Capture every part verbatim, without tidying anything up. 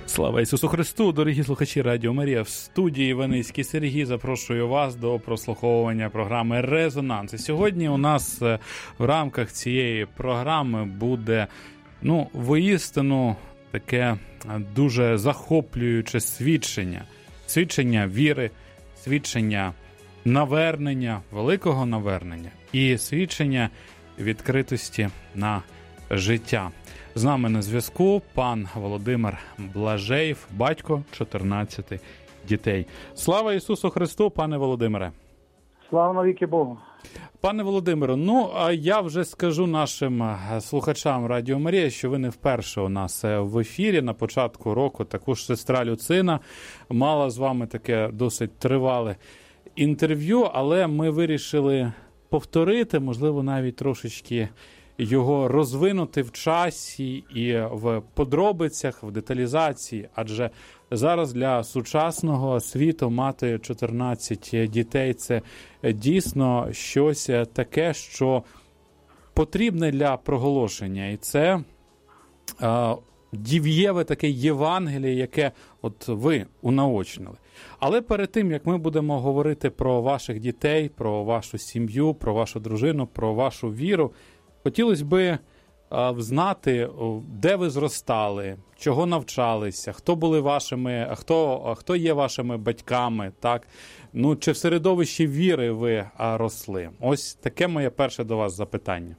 Слава Ісусу Христу! Дорогі слухачі Радіо Марія, в студії Іваницький Сергій. Запрошую вас до прослуховування програми «Резонанс». І сьогодні у нас в рамках цієї програми буде, ну, воістину таке дуже захоплююче свідчення. Свідчення віри, свідчення навернення, великого навернення і свідчення відкритості на життя. З нами на зв'язку пан Володимир Блажеєв, батько чотирнадцяти дітей. Слава Ісусу Христу, пане Володимире! Слава навіки Богу! Пане Володимире, ну, а я вже скажу нашим слухачам Радіо Марія, що ви не вперше у нас в ефірі. На початку року також сестра Люцина мала з вами таке досить тривале інтерв'ю, але ми вирішили повторити, можливо, навіть трошечки його розвинути в часі і в подробицях, в деталізації, адже зараз для сучасного світу мати чотирнадцять дітей – це дійсно щось таке, що потрібне для проголошення. І це е, дів'єве таке Євангеліє, яке от ви унаочнили. Але перед тим, як ми будемо говорити про ваших дітей, про вашу сім'ю, про вашу дружину, про вашу віру, хотілося б знати, де ви зростали, чого навчалися, хто були вашими, хто, хто є вашими батьками, так? Ну, чи в середовищі віри ви росли? Ось таке моє перше до вас запитання.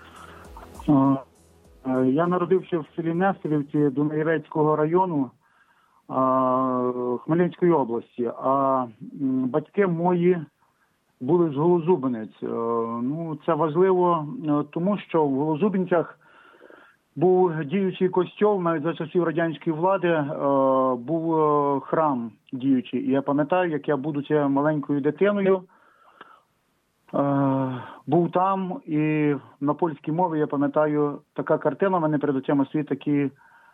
Я народився в селі Нестерівці Дунаєвецького району Хмельницької області, а батьки мої були з Голозубинець. Ну, це важливо, тому що в Голозубинцях був діючий костьол, навіть за часів радянської влади був храм діючий. І я пам'ятаю, як я, будучи маленькою дитиною, був там, і на польській мові, я пам'ятаю, така картина в мене перед очима стоїть, такий,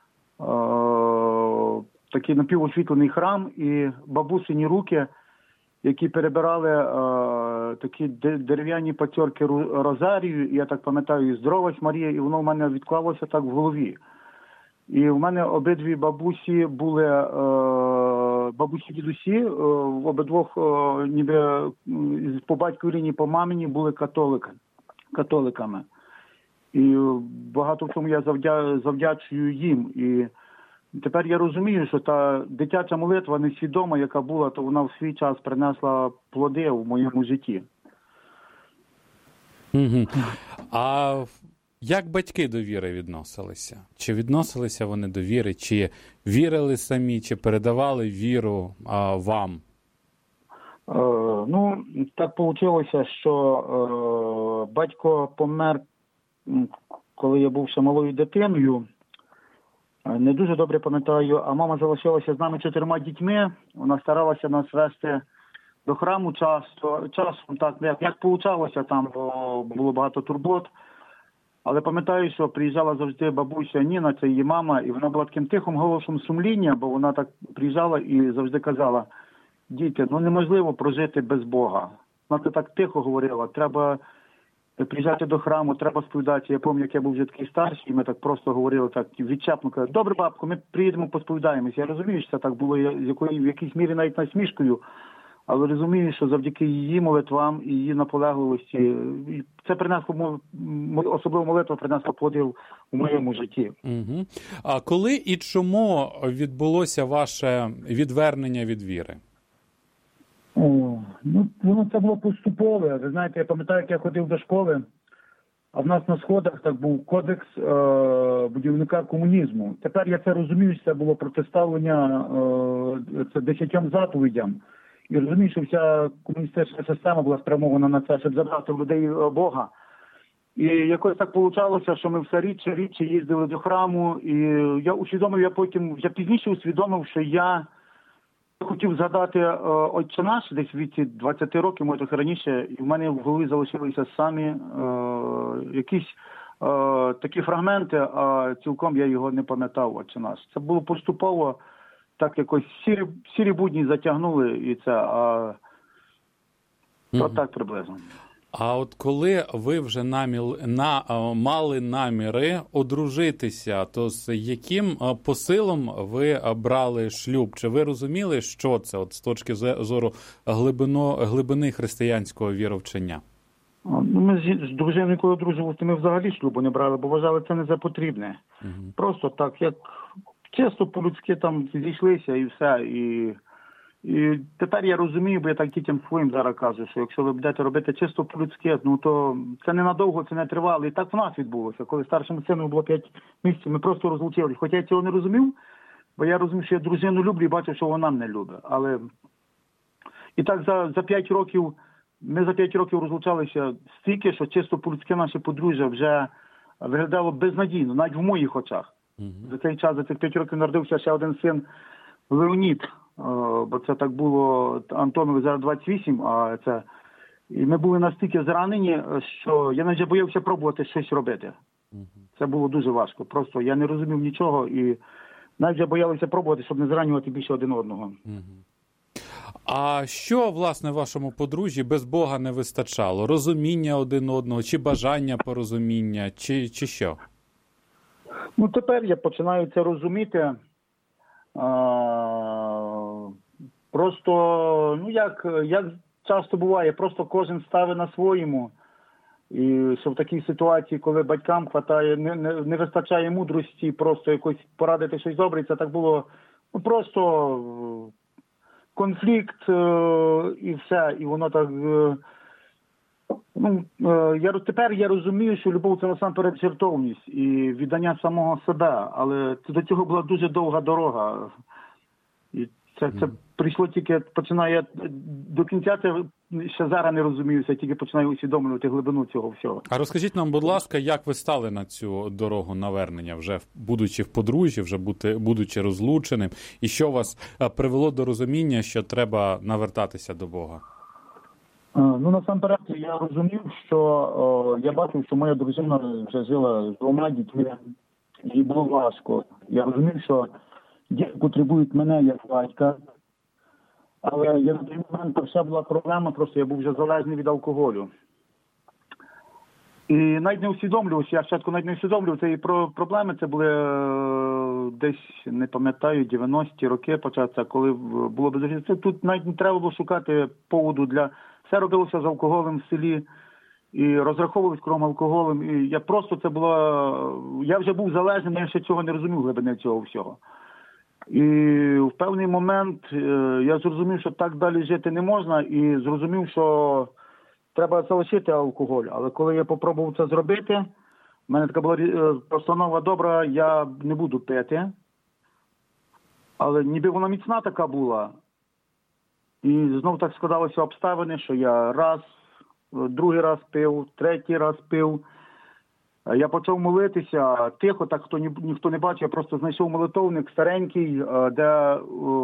такий напівосвітлений храм, і бабусині руки, які перебирали е, такі дерев'яні пацьорки розарію, і я так пам'ятаю, «Здоровась, Марія», і воно в мене відклалося так в голові. І в мене обидві бабусі були, е, бабусі-дідусі, е, в обидвох, е, ніби по батьковій лінії, по мамині, були католики, католиками. І багато в чому я завдя, завдячую їм. І тепер я розумію, що та дитяча молитва несвідома, яка була, то вона в свій час принесла плоди в моєму житті. Угу. А як батьки до віри відносилися? Чи відносилися вони до віри? Чи вірили самі, чи передавали віру а, вам? Е, ну, так вийшло, що е, батько помер, коли я був ще малою дитиною. Не дуже добре пам'ятаю, а мама залишилася з нами чотирма дітьми. Вона старалася нас вести до храму часто, часом, так, як, як получалося, там було багато турбот. Але пам'ятаю, що приїжджала завжди бабуся Ніна, це її мама, і вона була таким тихим голосом сумління, бо вона так приїжджала і завжди казала: діти, ну неможливо прожити без Бога. Вона так тихо говорила, треба приїжджати до храму, треба сповідатися. Я пам'ятаю, як я був вже такий старший, і ми так просто говорили, так відчепно, казали: добре, бабко, ми приїдемо, посповідаємося. Я розумію, що це так було з якої, в якійсь мірі навіть насмішкою, але розумію, що завдяки її молитвам і її наполегливості, це принесло, особливо молитва принесла плодів у моєму житті. Угу. А коли і чому відбулося ваше відвернення від віри? О, ну, воно це було поступове. Ви знаєте, я пам'ятаю, як я ходив до школи, а в нас на сходах так був кодекс е- будівника комунізму. Тепер я це розумію, що це було протиставлення е- це десятьом заповідям. І розумію, що вся комуністична система була спрямована на це, щоб забрати людей Бога. І якось так вийшло, що ми все рідше, рідше їздили до храму. І я усвідомив, я потім, вже пізніше усвідомив, що я хотів згадати е, «Отче наш» десь в віці двадцяти років, може трохи раніше, і в мене в голові залишилися самі е, якісь е, такі фрагменти, а цілком я його не пам'ятав, «Отче наш». Це було поступово, так якось сірі, сірі будні затягнули, і це, а mm-hmm. от так приблизно. А от коли ви вже наміл, на, мали наміри одружитися, то з яким посилом ви брали шлюб? Чи ви розуміли, що це от з точки зору глибино, глибини християнського віровчення? Ну, ми з, з дружиною, коли одружувалися, ми взагалі шлюбу не брали, бо вважали це не за потрібне. Угу. Просто так, як чисто по-людськи там зійшлися і все. І, і тепер я розумію, бо я так дітям своїм зараз кажу, що якщо ви будете робити чисто по-людськи, ну то це ненадовго, це не тривало. І так в нас відбулося. Коли старшому сину було п'ять місяців, ми просто розлучилися. Хоча я цього не розумів, бо я розумів, що я дружину люблю і бачив, що вона мене любить. Але і так за, за п'ять років Ми за п'ять років розлучалися стільки, що чисто по-людськи наше подружжя вже виглядало безнадійно, навіть в моїх очах. Mm-hmm. За цей час, за цих п'ять років народився ще один син Леонід, бо це так було, Антонові зараз двадцять вісім, а це... І ми були настільки зранені, що я навіть боявся пробувати щось робити. Mm-hmm. Це було дуже важко. Просто я не розумів нічого і навіть вже боялися пробувати, щоб не зранювати більше один одного. Mm-hmm. А що, власне, вашому подружжі без Бога не вистачало? Розуміння один одного, чи бажання порозуміння, чи, чи що? Ну, тепер я починаю це розуміти. А, просто, ну, як, як часто буває, просто кожен ставить на своєму. І що в такій ситуації, коли батькам хватає, не, не, не вистачає мудрості, просто якось порадити щось добре, це так було, ну, просто... конфлікт е- і все, і воно так... Е- ну, е- я, тепер я розумію, що любов – це насамперед жертовність і віддання самого себе, але до цього була дуже довга дорога. І це, це прийшло тільки, починає, до кінця це ще зараз не розуміюся, тільки починаю усвідомлювати глибину цього всього. А розкажіть нам, будь ласка, як ви стали на цю дорогу навернення, вже будучи в подружжі, вже бути, будучи розлученим, і що вас привело до розуміння, що треба навертатися до Бога? Ну, насамперед, я розумів, що о, я бачив, що моя дружина вже жила з двома дітьми, їй було важко. Я розумів, що діти потребують мене як батька, але я на той момент ще була проблема, просто я був вже залежний від алкоголю. І навіть не усвідомлювався, я спочатку навіть не усвідомлював цієї проблеми, це були е, десь, не пам'ятаю, дев'яності роки початися, коли було безжиття. Тут навіть не треба було шукати поводу для... Все робилося з алкоголем в селі і розраховувалися кругом алкоголем. І я просто це було... Я вже був залежним, я ще цього не розумів, глибини цього всього. І в певний момент е, я зрозумів, що так далі жити не можна, і зрозумів, що треба залишити алкоголь. Але коли я попробував це зробити, в мене така була е, постанова добра, я не буду пити. Але ніби вона міцна така була. І знов так складалися обставини, що я раз, другий раз пив, третій раз пив. Я почав молитися тихо, так хто ні, ніхто не бачив, я просто знайшов молитовник старенький, де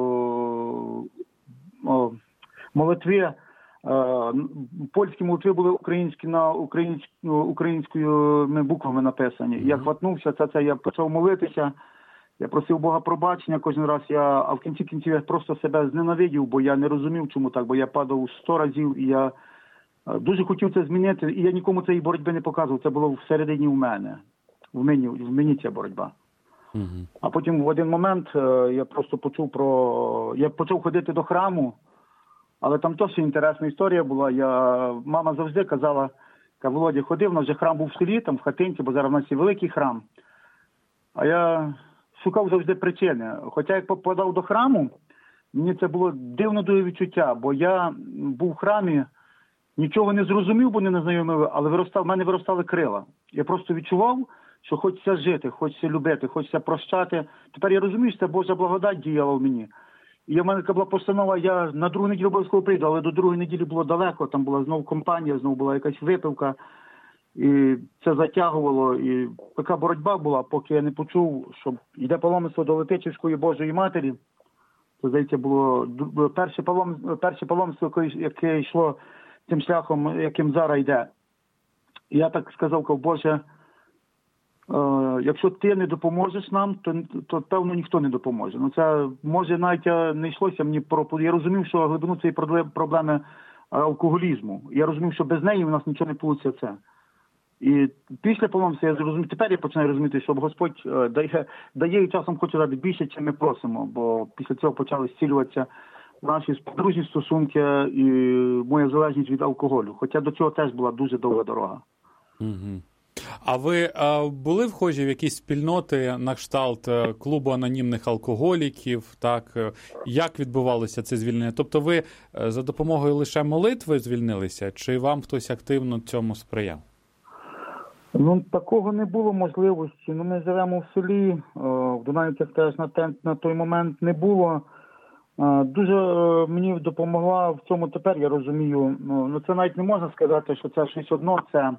о, о, молитви, о, польські молитви були українські на українськ, українською буквами написані. Mm-hmm. Я хватнувся, це, це я почав молитися, я просив Бога пробачення кожен раз, я, а в кінці кінців я просто себе зненавидів, бо я не розумів, чому так, бо я падав сто разів, і я дуже хотів це змінити, і я нікому цієї боротьби не показував. Це було всередині в мене. В мені, в мені ця боротьба. Uh-huh. А потім в один момент я просто почув про... Я почав ходити до храму, але там теж інтересна історія була. Я... Мама завжди казала, каже, Володя, ходив, у нас вже храм був в селі, там в хатинці, бо зараз у нас є великий храм. А я шукав завжди причини. Хоча як попадав до храму, мені це було дивно дуже відчуття, бо я був в храмі, нічого не зрозумів, бо не незнайомив, але виростав, в мене виростали крила. Я просто відчував, що хочеться жити, хочеться любити, хочеться прощати. Тепер я розумію, що це Божа благодать діяла в мені. І в мене така була постанова, я на другу неділю обов'язково прийду, але до другої неділі було далеко, там була знову компанія, знову була якась випивка. І це затягувало. І така боротьба була, поки я не почув, що йде паломництво до Летичівської Божої Матері. Це, здається, було перше паломництво, перше паломництво, яке йшло тим шляхом, яким зараз йде. І я так сказав, Боже, е, якщо ти не допоможеш нам, то, то, певно, ніхто не допоможе. Ну, це, може, навіть не йшлося мені про... Я розумів, що глибину цієї проблеми алкоголізму. Я розумів, що без неї в нас нічого не вийде це. І після паломництва я зрозумів, тепер я починаю розуміти, що Господь дає, дає і часом хоче дати більше, чим ми просимо, бо після цього почали зцілюватися наші подружні стосунки і моя залежність від алкоголю. Хоча до цього теж була дуже довга дорога. Угу. А ви а, були вхожі в якісь спільноти на кшталт клубу анонімних алкоголіків? Так? Як відбувалося це звільнення? Тобто ви за допомогою лише молитви звільнилися, чи вам хтось активно цьому сприяв? Ну, такого не було можливості. Ну, ми живемо в селі, в Дунаївцях теж на, те, на той момент не було. Дуже мені допомогла в цьому тепер, я розумію, ну це навіть не можна сказати, що це щось одно, це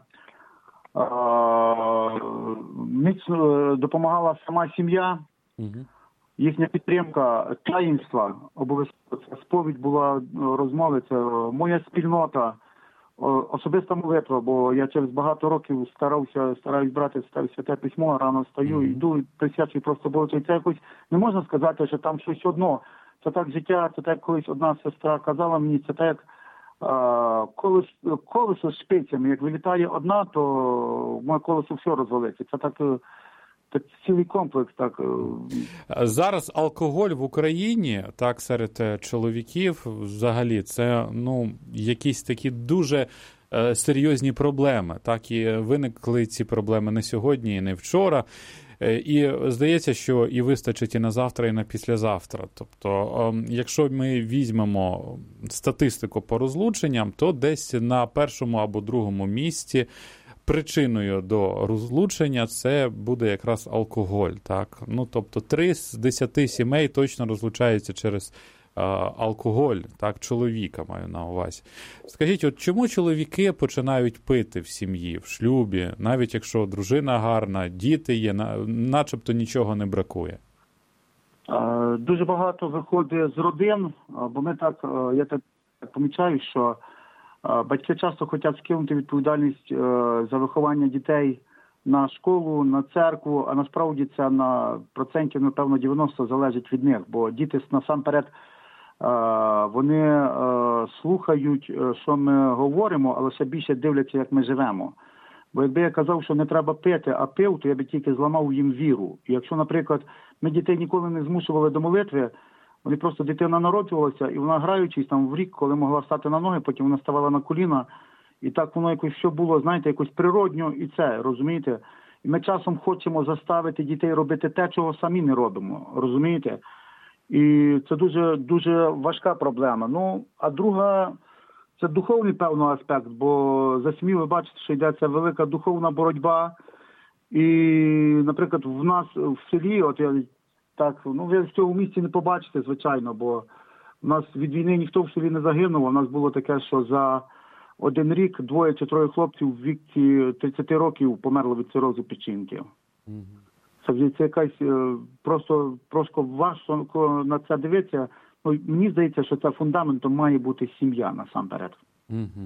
міцно допомагала сама сім'я, угу. їхня підтримка, таїнства, обов'язково це сповідь була, розмови, це моя спільнота, особиста молитва, бо я через багато років старався, стараюсь брати святе письмо, рано встаю, mm-hmm. йду, присвячую просто Богу. Це якось не можна сказати, що там щось одно. Це так життя, це так колись одна сестра казала мені, це так як колесо, колесо з шпицями. Як вилітає одна, то моє колесо все розвалиться. Це так, так цілий комплекс. Так. Зараз алкоголь в Україні, так, серед чоловіків, взагалі, це, ну, якісь такі дуже е, серйозні проблеми. Так, і виникли ці проблеми не сьогодні, і не вчора. І здається, що і вистачить і на завтра, і на післязавтра. Тобто, якщо ми візьмемо статистику по розлученням, то десь на першому або другому місці причиною до розлучення це буде якраз алкоголь. Так? Ну, тобто, три з десяти сімей точно розлучаються через алкоголь, так, чоловіка маю на увазі. Скажіть, от чому чоловіки починають пити в сім'ї, в шлюбі, навіть якщо дружина гарна, діти є, начебто нічого не бракує? Дуже багато виходить з родин, бо ми так, я так помічаю, що батьки часто хочуть скинути відповідальність за виховання дітей на школу, на церкву, а насправді це на процентів, напевно, дев'яносто залежить від них, бо діти насамперед вони слухають, що ми говоримо, але ще більше дивляться, як ми живемо. Бо якби я казав, що не треба пити, а пив, то я би тільки зламав їм віру. І якщо, наприклад, ми дітей ніколи не змушували до молитви, вони просто, дитина народжувалася, і вона, граючись там в рік, коли могла встати на ноги, потім вона ставала на коліна, і так воно якось все було, знаєте, якось природньо, і це, розумієте? І ми часом хочемо заставити дітей робити те, чого самі не робимо, розумієте? І це дуже, дуже важка проблема. Ну, а друга, це духовний, певно, аспект, бо за сім'ю ви бачите, що йдеться велика духовна боротьба. І, наприклад, в нас в селі, от я так, ну, ви в цьому місці не побачите, звичайно, бо в нас від війни ніхто в селі не загинув. У нас було таке, що за один рік двоє чи троє хлопців в віці тридцять років померли від цирозу печінки. Mm-hmm. Це, це якась просто, просто важко на це дивитися. Ну, мені здається, що це фундаментом має бути сім'я насамперед. Угу.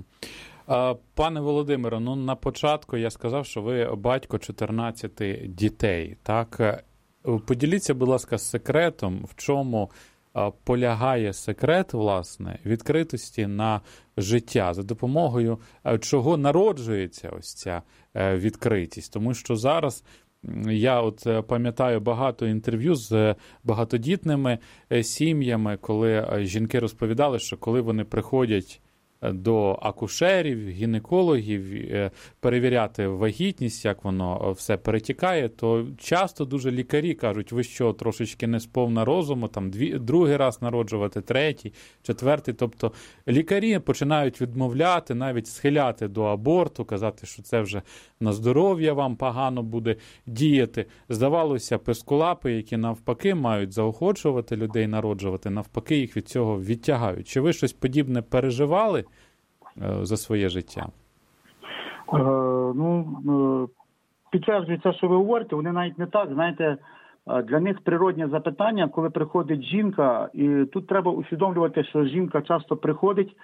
Пане Володимире, ну на початку я сказав, що ви батько чотирнадцяти дітей. Так? Поділіться, будь ласка, секретом, в чому полягає секрет, власне, відкритості на життя, за допомогою чого народжується ось ця відкритість. Тому що зараз я от пам'ятаю багато інтерв'ю з багатодітними сім'ями, коли жінки розповідали, що коли вони приходять до акушерів, гінекологів, перевіряти вагітність, як воно все перетікає, то часто дуже лікарі кажуть, ви що, трошечки не сповна розуму, там дві, другий раз народжувати, третій, четвертий. Тобто лікарі починають відмовляти, навіть схиляти до аборту, казати, що це вже на здоров'я вам погано буде діяти. Здавалося, пескулапи, які навпаки мають заохочувати людей народжувати, навпаки їх від цього відтягають. Чи ви щось подібне переживали за своє життя? Е, ну, підтверджую це, що ви говорите, вони навіть не так, знаєте, для них природне запитання, коли приходить жінка, і тут треба усвідомлювати, що жінка часто приходить,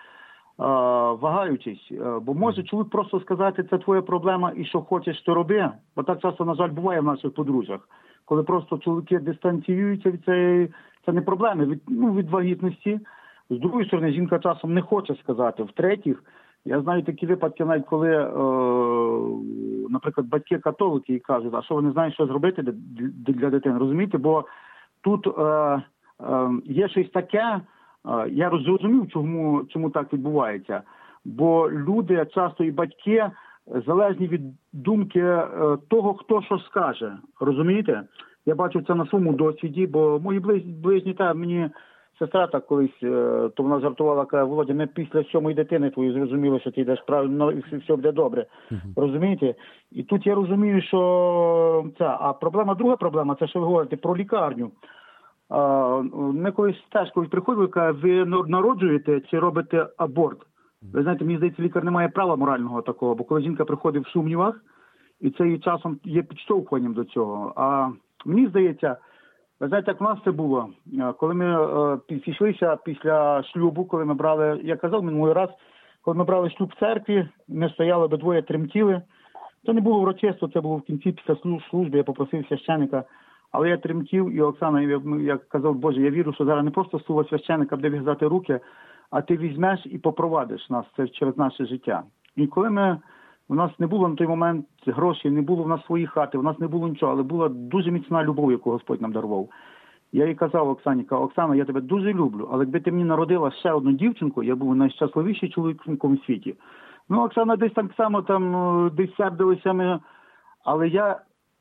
вагаючись, бо може чоловік просто сказати, це твоя проблема і що хочеш, то роби, бо так часто, на жаль, буває в наших подружжях, коли просто чоловіки дистанціюються від цієї, це не проблеми, від, ну, від вагітності, З другої сторони, жінка часом не хоче сказати. В-третіх, я знаю такі випадки, навіть коли, е, наприклад, батьки католики і кажуть, а що вони знають, що зробити для, для дитини, розумієте? Бо тут е, е, є щось таке, е, я розумів, чому, чому так відбувається. Бо люди, часто і батьки, залежні від думки е, того, хто що скаже, розумієте? Я бачу це на своєму досвіді, бо мої ближні, ближні та мені... Сестра так колись, то вона жартувала, каже, Володя, ми після сьомої дитини твої зрозуміли, що ти йдеш правильно і все буде добре. Uh-huh. Розумієте? І тут я розумію, що це. А проблема, друга проблема, це що ви говорите про лікарню. Ми колись теж колись приходили, каже, ви народжуєте чи робите аборт. Ви знаєте, мені здається, лікар не має права морального такого, бо коли жінка приходить в сумнівах, і це її часом є підштовхуванням до цього. А мені здається, ви знаєте, як в нас це було? Коли ми е, пішлися після шлюбу, коли ми брали, я казав минулий раз, коли ми брали шлюб в церкві, ми стояли, обидвоє тремтіли. Це не було урочисто, це було в кінці після служби, я попросив священика. Але я тремтів, і Оксана, я, я казав, Боже, я вірю, що зараз не просто слово священика буде в'язати руки, а ти візьмеш і попровадиш нас це через наше життя. І коли ми, у нас не було на той момент грошей, не було в нас своєї хати, у нас не було нічого, але була дуже міцна любов, яку Господь нам дарував. Я їй казав Оксані, Оксана, я тебе дуже люблю, але якби ти мені народила ще одну дівчинку, я був найщасливіший чоловіком у світі. Ну, Оксана десь так само, там, десь сердилися ми, але я,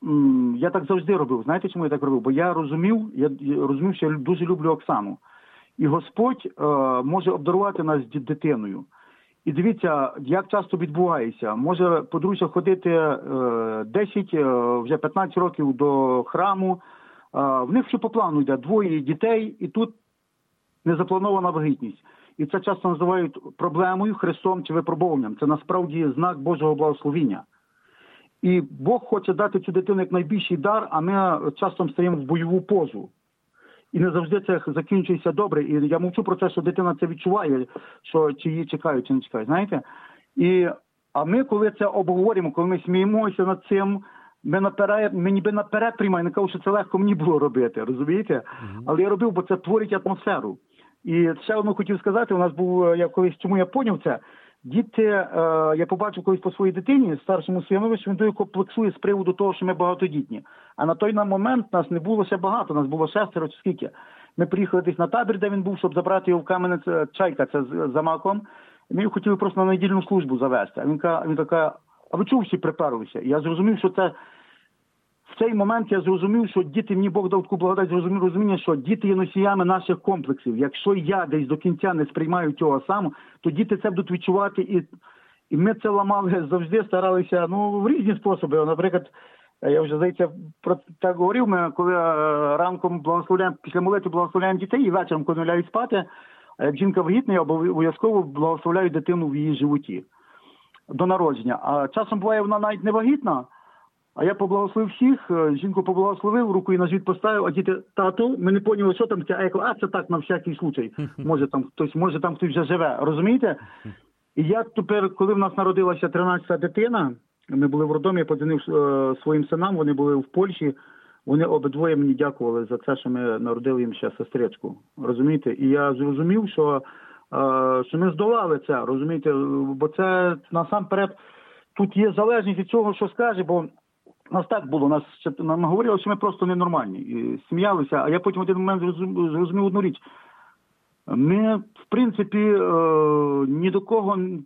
я так завжди робив. Знаєте, чому я так робив? Бо я розумів, я розумів, що я дуже люблю Оксану. І Господь е, може обдарувати нас дитиною. І дивіться, як часто відбувається. Може подружжя ходити е, десять, е, вже п'ятнадцять років до храму. Е, в них все по плану йде. Двоє дітей, і тут незапланована вагітність. І це часто називають проблемою, хрестом чи випробуванням. Це насправді знак Божого благословіння. І Бог хоче дати цю дитину як найбільший дар, а ми часто стаємо в бойову позу. І не завжди це закінчується добре. І я мовчу про те, що дитина це відчуває, що чи її чекають, чи не чекають. Знаєте? І, а ми, коли це обговорюємо, коли ми сміємося над цим, ми, наперед, ми ніби наперед приймаємо. Не кажу, що це легко мені було робити, розумієте? Mm-hmm. Але я робив, бо це творить атмосферу. І ще одну хотів сказати, у нас був, я колись, чому я поняв це, діти, е, я побачив колись по своїй дитині, старшому синові, що він дуже комплексує з приводу того, що ми багатодітні. А на той момент нас не було ще багато, нас було шестеро чи скільки. Ми приїхали десь на табір, де він був, щоб забрати його в Кам'янець, Чайка, це з замаком. І ми його хотіли просто на недільну службу завести. А він, він така, а ви чого всі приперлися? І я зрозумів, що це, в цей момент я зрозумів, що діти, мені Бог дав таку благодать, зрозумів розуміння, що діти є носіями наших комплексів. Якщо я десь до кінця не сприймаю цього самого, то діти це будуть відчувати. І, і ми це ламали завжди, старалися, ну, в різні способи. Наприклад, я вже, здається, про так говорив, ми коли ранком благословляємо, після молитви благословляємо дітей, і вечором, коли лягають спати, а як жінка вагітна, я обов'язково благословляю дитину в її животі до народження. А часом буває, вона навіть не вагітна, а я поблагословив всіх, жінку поблагословив, руку і на живіт поставив, а діти, тато, ми не поняли, що там, а я кажу, а це так на всякий случай, може там хтось, може там хтось вже живе, розумієте? І я тепер, коли в нас народилася тринадцята дитина, ми були в роддомі, я подзвонив е, своїм синам, вони були в Польщі, вони обидвоє мені дякували за це, що ми народили їм ще сестричку, розумієте? І я зрозумів, що, е, що ми здолали це, розумієте? Бо це насамперед, тут є залежність від цього, що скаже, бо нас так було, нас, нам говорили, що ми просто ненормальні, і сміялися, а я потім в один момент зрозумів одну річ. Ми, в принципі, е, ні до кого, е,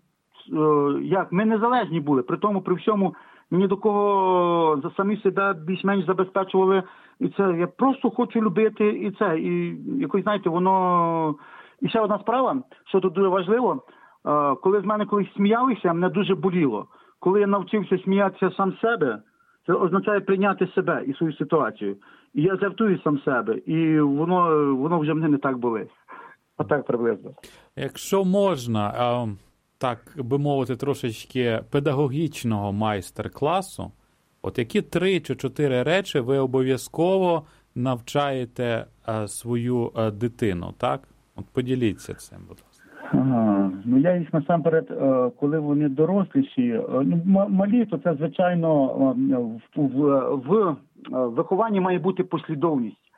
як, ми незалежні були, при тому, при всьому, ні до кого за самі себе більш-менш забезпечували, і це, я просто хочу любити, і це, і якось, знаєте, воно, і ще одна справа, що тут дуже важливо, е, коли з мене колись сміялися, мене дуже боліло, коли я навчився сміятися сам себе, це означає прийняти себе і свою ситуацію. І я жартую сам себе, і воно, воно вже мене не так болить. А так приблизно. Якщо можна, так би мовити, трошечки педагогічного майстер-класу, от які три чи чотири речі ви обов'язково навчаєте свою дитину, так? От поділіться цим, будь ласка. Ага. Ну, я їх насамперед, коли вони доросліші, ну, малі, то це, звичайно, в, в, в вихованні має бути послідовність.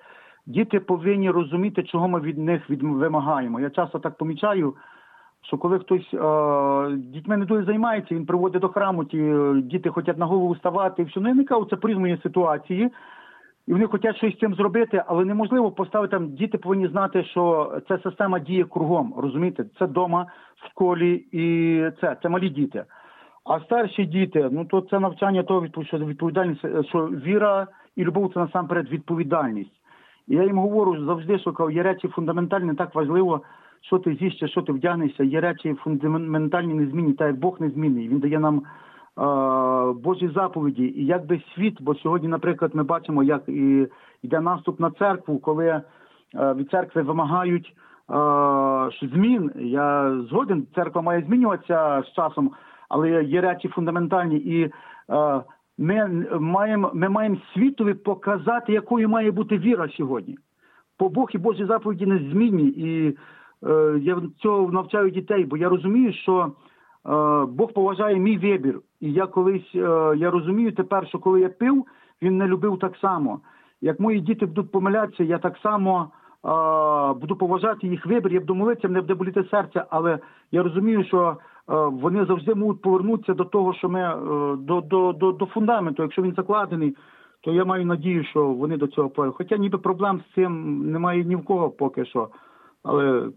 діти повинні розуміти, чого ми від них від, вимагаємо. Я часто так помічаю, що коли хтось е, дітьми не дуже займається, він приводить до храму, ті діти хочуть на голову ставати, і все. Ну, я не кажу, це по-різному ситуації, і вони хочуть щось з цим зробити, але неможливо поставити там, діти повинні знати, що ця система діє кругом, розумієте? Це вдома, в школі, і це, це малі діти. А старші діти, ну то це навчання того, що відповідальність, що віра і любов – це насамперед відповідальність. І я їм говорю завжди, що є речі фундаментальні, не так важливо, що ти з'їш, що ти вдягнешся, є речі фундаментальні незмінні, так як Бог незмінний. Він дає нам е, Божі заповіді. І якби світ, бо сьогодні, наприклад, ми бачимо, як і йде наступ на церкву, коли е, від церкви вимагають е, змін. Я згоден, церква має змінюватися з часом, але є речі фундаментальні. І е, ми маємо, ми маємо світові показати, якою має бути віра сьогодні. Бо Бог і Божі заповіді незмінні. І е, я цього навчаю дітей, бо я розумію, що е, Бог поважає мій вибір. І я колись, е, я розумію тепер, що коли я пив, він не любив так само. Як мої діти будуть помилятися, я так само е, буду поважати їх вибір, я буду молитися, мене буде боліти серце, але я розумію, що вони завжди можуть повернутися до того, що ми до, до, до, до фундаменту. Якщо він закладений, то я маю надію, що вони до цього повернуться. Хоча ніби проблем з цим немає ні в кого поки що. Але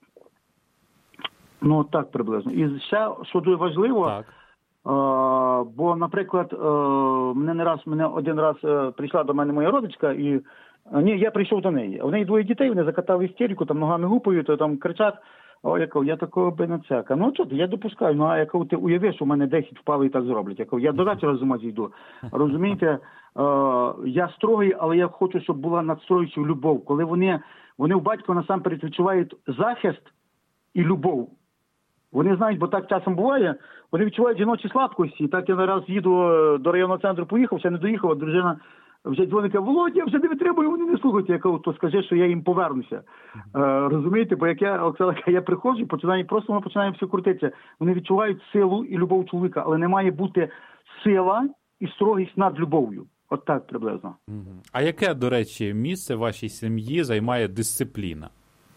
ну так приблизно. І ще, що дуже важливо, так. А, бо, наприклад, а, мене не раз, мене один раз а, прийшла до мене моя родичка, і а, ні, я прийшов до неї. У неї двоє дітей, вони закатали істерику, там ногами гупають, то там кричать. О, я кажу, я такого би не цяка. Ну, що ти, я допускаю. Ну, а я кажу, ти уявиш, що в мене десять впали і так зроблять. Я кажу, я до вечора з ума зійду. Розумієте, е, я строгий, але я хочу, щоб була надстроююча любов. Коли вони, вони у батька насамперед відчувають захист і любов. Вони знають, бо так часом буває, вони відчувають жіночі слабкості. І так я нараз їду до районного центру, поїхав, ще не доїхав, а дружина вже дзвонить, каже, Володя, я вже не витримую, вони не слухають. Я кажу, то скажи, що я їм повернуся. Е, розумієте, бо як я, Оксана, я приходжу, починаю, просто ми починаємо все крутитися. Вони відчувають силу і любов чоловіка, але не має бути сила і строгість над любов'ю. От так приблизно. А яке, до речі, місце в вашій сім'ї займає дисципліна?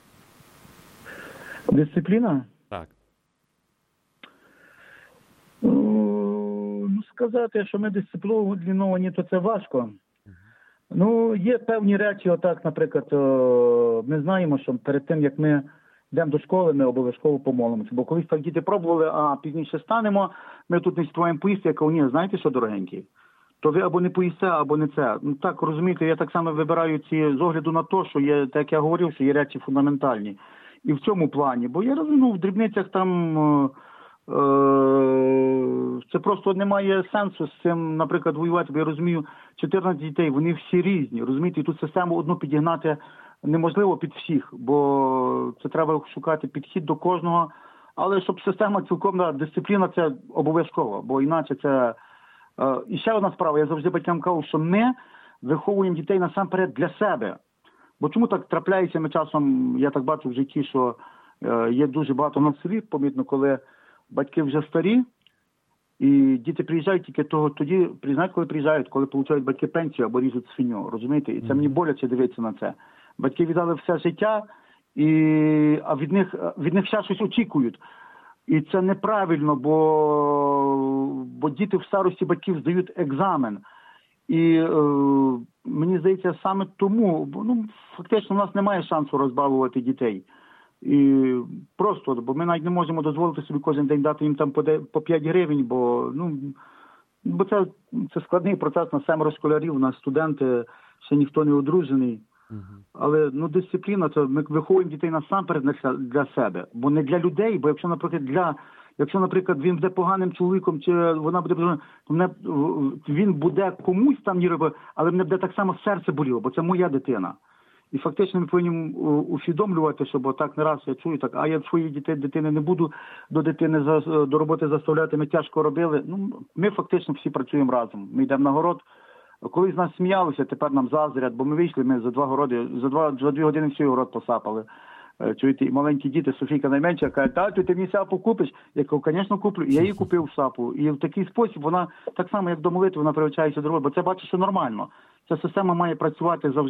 Дисципліна? Так. Ну, сказати, що ми дисципліновані, то це важко. Ну, є певні речі, отак, наприклад, ми знаємо, що перед тим, як ми йдемо до школи, ми обов'язково помолимося. Бо колись так діти пробували, а пізніше станемо, ми тут не співаємо поїсти, я кажу, ні, знаєте що, дорогенькі, то ви або не поїсте, або не це. Ну, так, розумієте, я так само вибираю ці з огляду на те, що є, так як я говорив, що є речі фундаментальні. І в цьому плані, бо я розумію, ну, в дрібницях там... Це просто немає сенсу з цим, наприклад, воювати, бо я розумію, чотирнадцять дітей, вони всі різні, розумієте, і тут систему одну підігнати неможливо під всіх, бо це треба шукати підхід до кожного, але щоб система цілком, да, дисципліна це обов'язково, бо іначе це... І ще одна справа, я завжди батькам кажу, що ми виховуємо дітей насамперед для себе, бо чому так трапляється, ми часом, я так бачу в житті, що є дуже багато на селі, помітно, коли батьки вже старі, і діти приїжджають тільки того тоді, знають, коли приїжджають, коли получають батьки пенсію або ріжуть свиню, розумієте? І це мені боляче дивитися на це. Батьки віддали все життя, і, а від них, від них ще щось очікують. І це неправильно, бо, бо діти в старості батьків здають екзамен. І е, мені здається, саме тому, ну, фактично, у нас немає шансу розбавувати дітей. І просто, бо ми навіть не можемо дозволити собі кожен день дати їм там по, по п'ять гривень, бо, ну, бо це, це складний процес, на семеро школярів, у нас студенти, ще ніхто не одружений. Uh-huh. Але, ну, дисципліна, це ми виховуємо дітей насамперед для себе, бо не для людей, бо якщо, наприклад, для, якщо, наприклад, він буде поганим чоловіком, чи вона буде, то мене, він буде комусь там не робити, але мене буде так само серце боліло, бо це моя дитина. І фактично ми повинні усвідомлювати, що, бо так не раз я чую, так, а я своїх дітей, дитини не буду до дитини, до роботи заставляти, ми тяжко робили. Ну, ми фактично всі працюємо разом. Ми йдемо на город. Колись з нас сміялися, тепер нам заздрять, бо ми вийшли, ми за два городи, за, два, за дві години всій город посапали. Чуєте, і маленькі діти, Софійка найменша, каже, тату, ти мені сапу купиш? Я кажу, звісно, куплю. І я їй купив сапу. І в такий спосіб вона, так само, як до молитви, вона привчається до роботи. Бо це, бачиш, що нормально. Ця система має працювати завжди.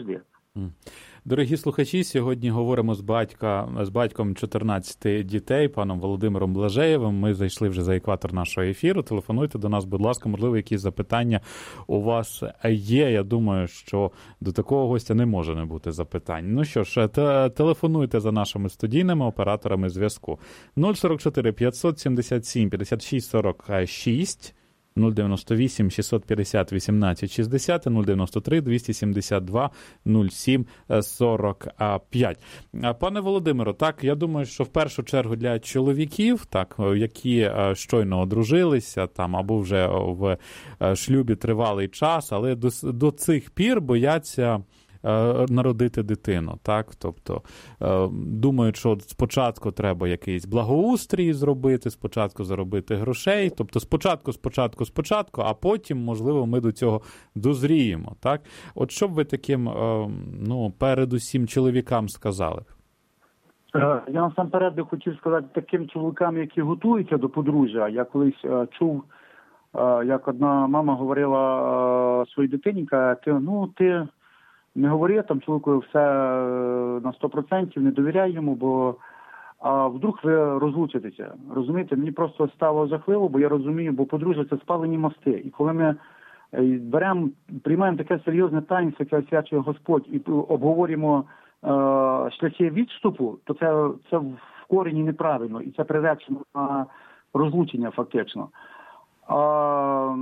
Дорогі слухачі, сьогодні говоримо з, батька, з батьком чотирнадцяти дітей, паном Володимиром Блажеєвим. Ми зайшли вже за екватор нашого ефіру. Телефонуйте до нас, будь ласка, можливо, якісь запитання у вас є. Я думаю, що до такого гостя не може не бути запитань. Ну що ж, телефонуйте за нашими студійними операторами зв'язку. нуль сорок чотири п'ятсот сімдесят сім п'ятдесят шість сорок шість, нуль дев'яносто вісім шістсот п'ятдесят вісімнадцять шістдесят, нуль дев'яносто три двісті сімдесят два нуль сім сорок п'ять. Пане Володимиро, так, я думаю, що в першу чергу для чоловіків, так, які щойно одружилися там або вже в шлюбі тривалий час, але до, до цих пір бояться народити дитину, так, тобто думають, що спочатку треба якийсь благоустрій зробити, спочатку заробити грошей, тобто спочатку, спочатку, спочатку, а потім, можливо, ми до цього дозріємо, так. От що б ви таким, ну, передусім чоловікам сказали? Я насамперед би хотів сказати таким чоловікам, які готуються до подружжя. Я колись чув, як одна мама говорила своїй дитині, каже, ти, ну, ти не говори там чоловіку все на сто відсотків, не довіряй йому, бо а вдруг ви розлучитеся. Розумієте, мені просто стало жахливо, бо я розумію, бо подружжя – це спалені мости. І коли ми беремо, приймаємо таке серйозне таїнство, яке освячує Господь, і обговорюємо е, шляхи відступу, то це, це в корені неправильно. І це приречено на розлучення фактично. А,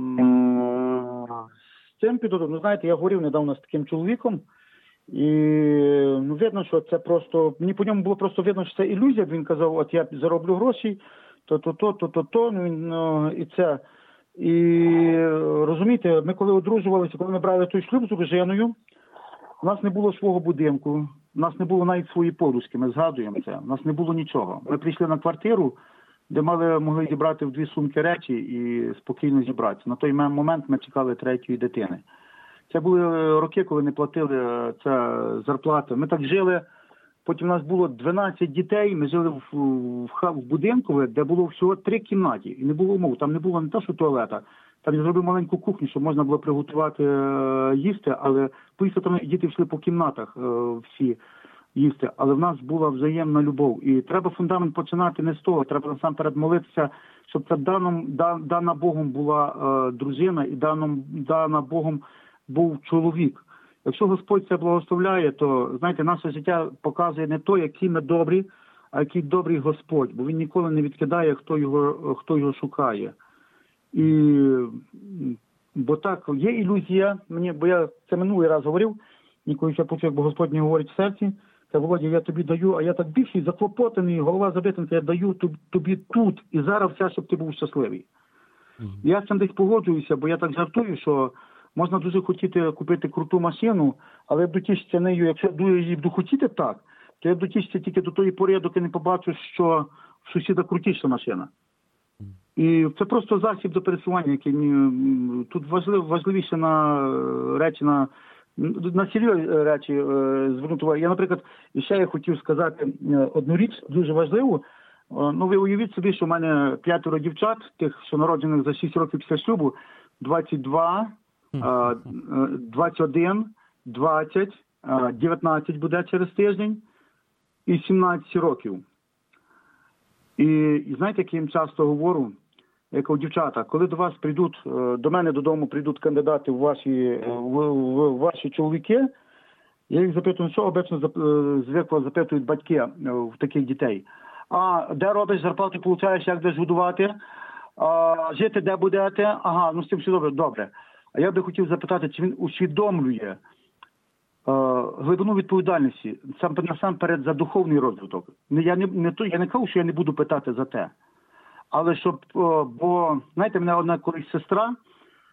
цим підходом, ну, знаєте, я говорив недавно з таким чоловіком, і ну, видно, що це просто, мені по ньому було просто видно, що це ілюзія. Він казав, от я зароблю гроші, то-то-то, то-то-то, ну, ну, і це. І розумієте, ми коли одружувалися, коли ми брали той шлюб з дружиною, у нас не було свого будинку, у нас не було навіть своєї подушки, ми згадуємо це, у нас не було нічого. Ми прийшли на квартиру, де мали, могли зібрати в дві сумки речі і спокійно зібратися. На той момент ми чекали третьої дитини. Це були роки, коли не платили це зарплати. Ми так жили, потім у нас було дванадцять дітей, ми жили в, в, в будинку, де було всього три кімнаті. І не було умов, там не було не те, що туалета, там я зробив маленьку кухню, щоб можна було приготувати е, їсти, але поїсти там діти йшли по кімнатах е, всі їсти, але в нас була взаємна любов. І треба фундамент починати не з того, треба насамперед молитися, щоб це даном, да, дана Богом була е, дружина і даном, дана Богом був чоловік. Якщо Господь це благословляє, то, знаєте, наше життя показує не то, які ми добрі, а який добрий Господь, бо Він ніколи не відкидає, хто його, хто його шукає. І, бо так, є ілюзія, мені, бо я це минулий раз говорив, ніколи я почув, як Господь мені говорить в серці, це, Володя, я тобі даю, а я так більший, заклопотаний, голова забита, я даю тобі тут і зараз все, щоб ти був щасливий. Mm-hmm. Я з цим десь погоджуюся, бо я так жартую, що можна дуже хотіти купити круту машину, але я буду тішитися нею, якщо я її буду хотіти так, то я буду тішитися тільки до тої пори, доки не побачу, що в сусіда крутіша машина. І це просто засіб до пересування, який тут важлив, важливіше на речі, на, на серйозні речі е, звернути увагу. Я, наприклад, ще я хотів сказати одну річ, дуже важливу. Ну, ви уявіть собі, що в мене п'ятеро дівчат, тих, що народжених за шість років після шлюбу, двадцять два, двадцять один, двадцять, дев'ятнадцять буде через тиждень і сімнадцять років. І, і знаєте, як я їм часто говорю, я кажу, дівчата, коли до вас прийдуть, до мене додому прийдуть кандидати в ваші, в, в, в ваші чоловіки, я їх запитую, що обично звикла запитують батьки в таких дітей. А де робиш зарплату, получаєш, як будеш годувати? А жити де будете? Ага, ну з цим все добре, добре. А я би хотів запитати, чи він усвідомлює е, глибину відповідальності, сам насамперед за духовний розвиток. Я не, не, я не кажу, що я не буду питати за те. Але щоб, е, бо, знаєте, мене одна колись сестра, е,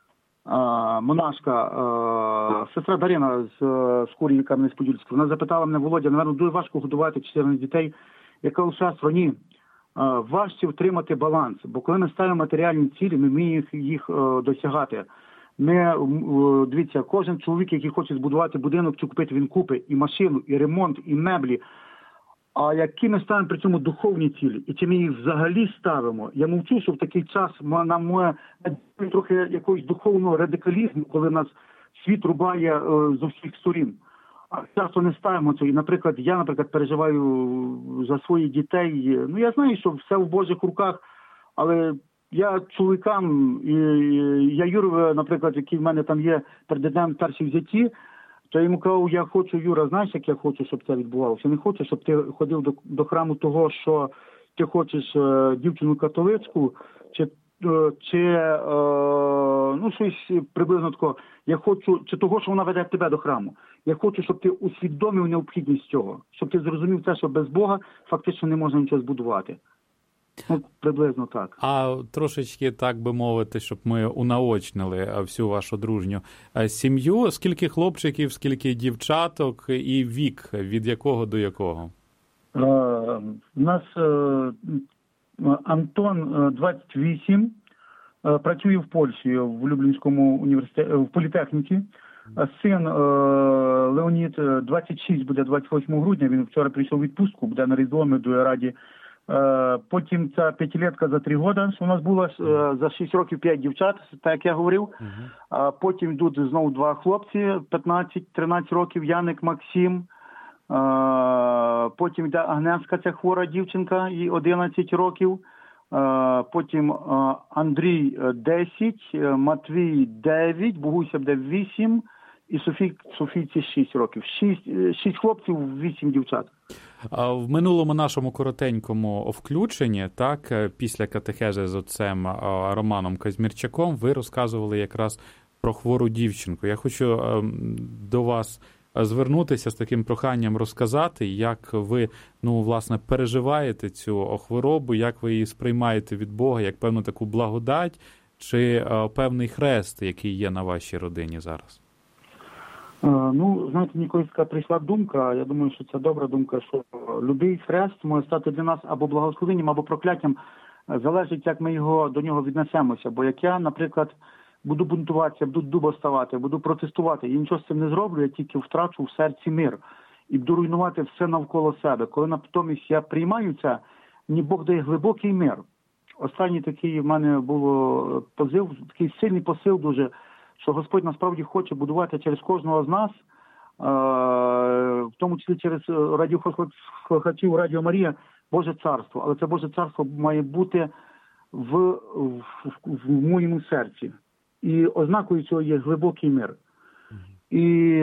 монашка, е, сестра Дарина з, з Курії Кам'янець-Подільської, вона запитала мене, Володя, напевно, дуже важко годувати чотирнадцять дітей. Я кажу, сестро, ні, е, важче втримати баланс, бо коли ми ставимо матеріальні цілі, ми вміємо їх, їх е, досягати. Ми, дивіться, кожен чоловік, який хоче збудувати будинок чи купити, він купить і машину, і ремонт, і меблі. А які ми ставимо при цьому духовні цілі? І чи ми їх взагалі ставимо? Я мовчу, що в такий час нам може трохи якогось духовного радикалізму, коли нас світ рубає е, з усіх сторін. часто не ставимо це. І, наприклад, я, наприклад, переживаю за своїх дітей. Ну, я знаю, що все в Божих руках, але я чоловікам, і я Юрові, наприклад, який в мене там є президент перші взяті, то я йому кажу, я хочу, Юра, знаєш, як я хочу, щоб це відбувалося? Я не хочу, щоб ти ходив до, до храму того, що ти хочеш е, дівчину католицьку, чи, е, чи е, ну, щось приблизно такого. Я хочу, чи того, що вона веде тебе до храму. Я хочу, щоб ти усвідомив необхідність цього, щоб ти зрозумів те, що без Бога фактично не можна нічого збудувати. Ну, приблизно так. А трошечки, так би мовити, щоб ми унаочнили всю вашу дружню сім'ю. Скільки хлопчиків, скільки дівчаток і вік, від якого до якого? У е, нас е, Антон двадцять вісім, е, працює в Польщі, в Люблінському університеті, в політехніці. Син е, Леонід двадцять шість, буде двадцять восьмого грудня, він вчора прийшов у відпустку, буде на Різдво, ми до раді. Потім ця п'ятилетка за три роки, що у нас було за шість років п'ять дівчат, так як я говорив. Uh-huh. Потім йдуть знову два хлопці, п'ятнадцять-тринадцять років, Яник, Максим. Потім йде Агнеска, ця хвора дівчинка, їй одинадцять років. Потім Андрій десять, Матвій дев'ять, Богуся буде вісім і Софій, Софійці шість років. Шість, шість хлопців, вісім дівчат. В минулому нашому коротенькому включенні, так, після катехези з отцем Романом Казмірчаком, ви розказували якраз про хвору дівчинку. Я хочу до вас звернутися з таким проханням розказати, як ви, ну, власне, переживаєте цю хворобу, як ви її сприймаєте від Бога, як певну таку благодать, чи певний хрест, який є на вашій родині зараз? Ну, знаєте, мені колись прийшла думка, я думаю, що це добра думка, що любий хрест може стати для нас або благословенням, або прокляттям, залежить, як ми його до нього віднесемося. Бо як я, наприклад, буду бунтуватися, буду дуба ставати, буду протестувати, я нічого з цим не зроблю, я тільки втрачу в серці мир і буду руйнувати все навколо себе. Коли натомість я приймаю це, мені Бог дає глибокий мир. Останній такий в мене було позив, такий сильний посил дуже, що Господь насправді хоче будувати через кожного з нас, в тому числі через радіослухачів Радіо Марія, Боже Царство. Але це Боже Царство має бути в, в, в моєму серці. І ознакою цього є глибокий мир. І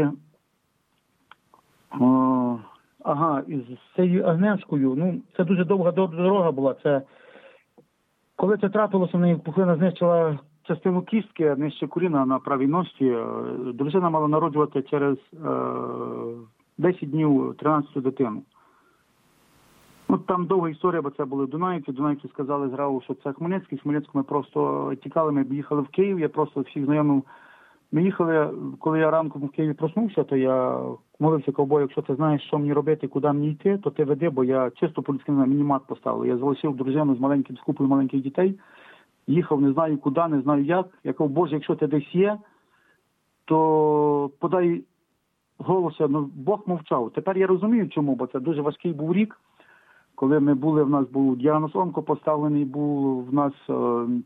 о, ага, і з цією Агнешкою, ну, це дуже довга дорога була. Це, коли це трапилося, в неї пухлина знищила частину кістки, нижче коліна на правій ножці. Дружина мала народжувати через е, десять днів тринадцяту дитину. Ну, там довга історія, бо це були Дунаївці. Дунаївці сказали зразу, що це Хмельницький. Хмельницький ми просто тікали, ми їхали в Київ. Я просто всіх знайомив. Ми їхали, коли я ранком в Києві проснувся, то я молився ковбою, якщо ти знаєш, що мені робити, куди мені йти, то ти веди, бо я чисто по-людськи мені мат поставив. Я залишив дружину з маленьким, з купою маленьких дітей. Їхав, не знаю куди, не знаю як. Я кажу, Боже, якщо ти десь є, то подай голоса. Ну, Бог мовчав. Тепер я розумію, чому, бо це дуже важкий був рік. Коли ми були, в нас був діагноз онко поставлений, був в нас, е,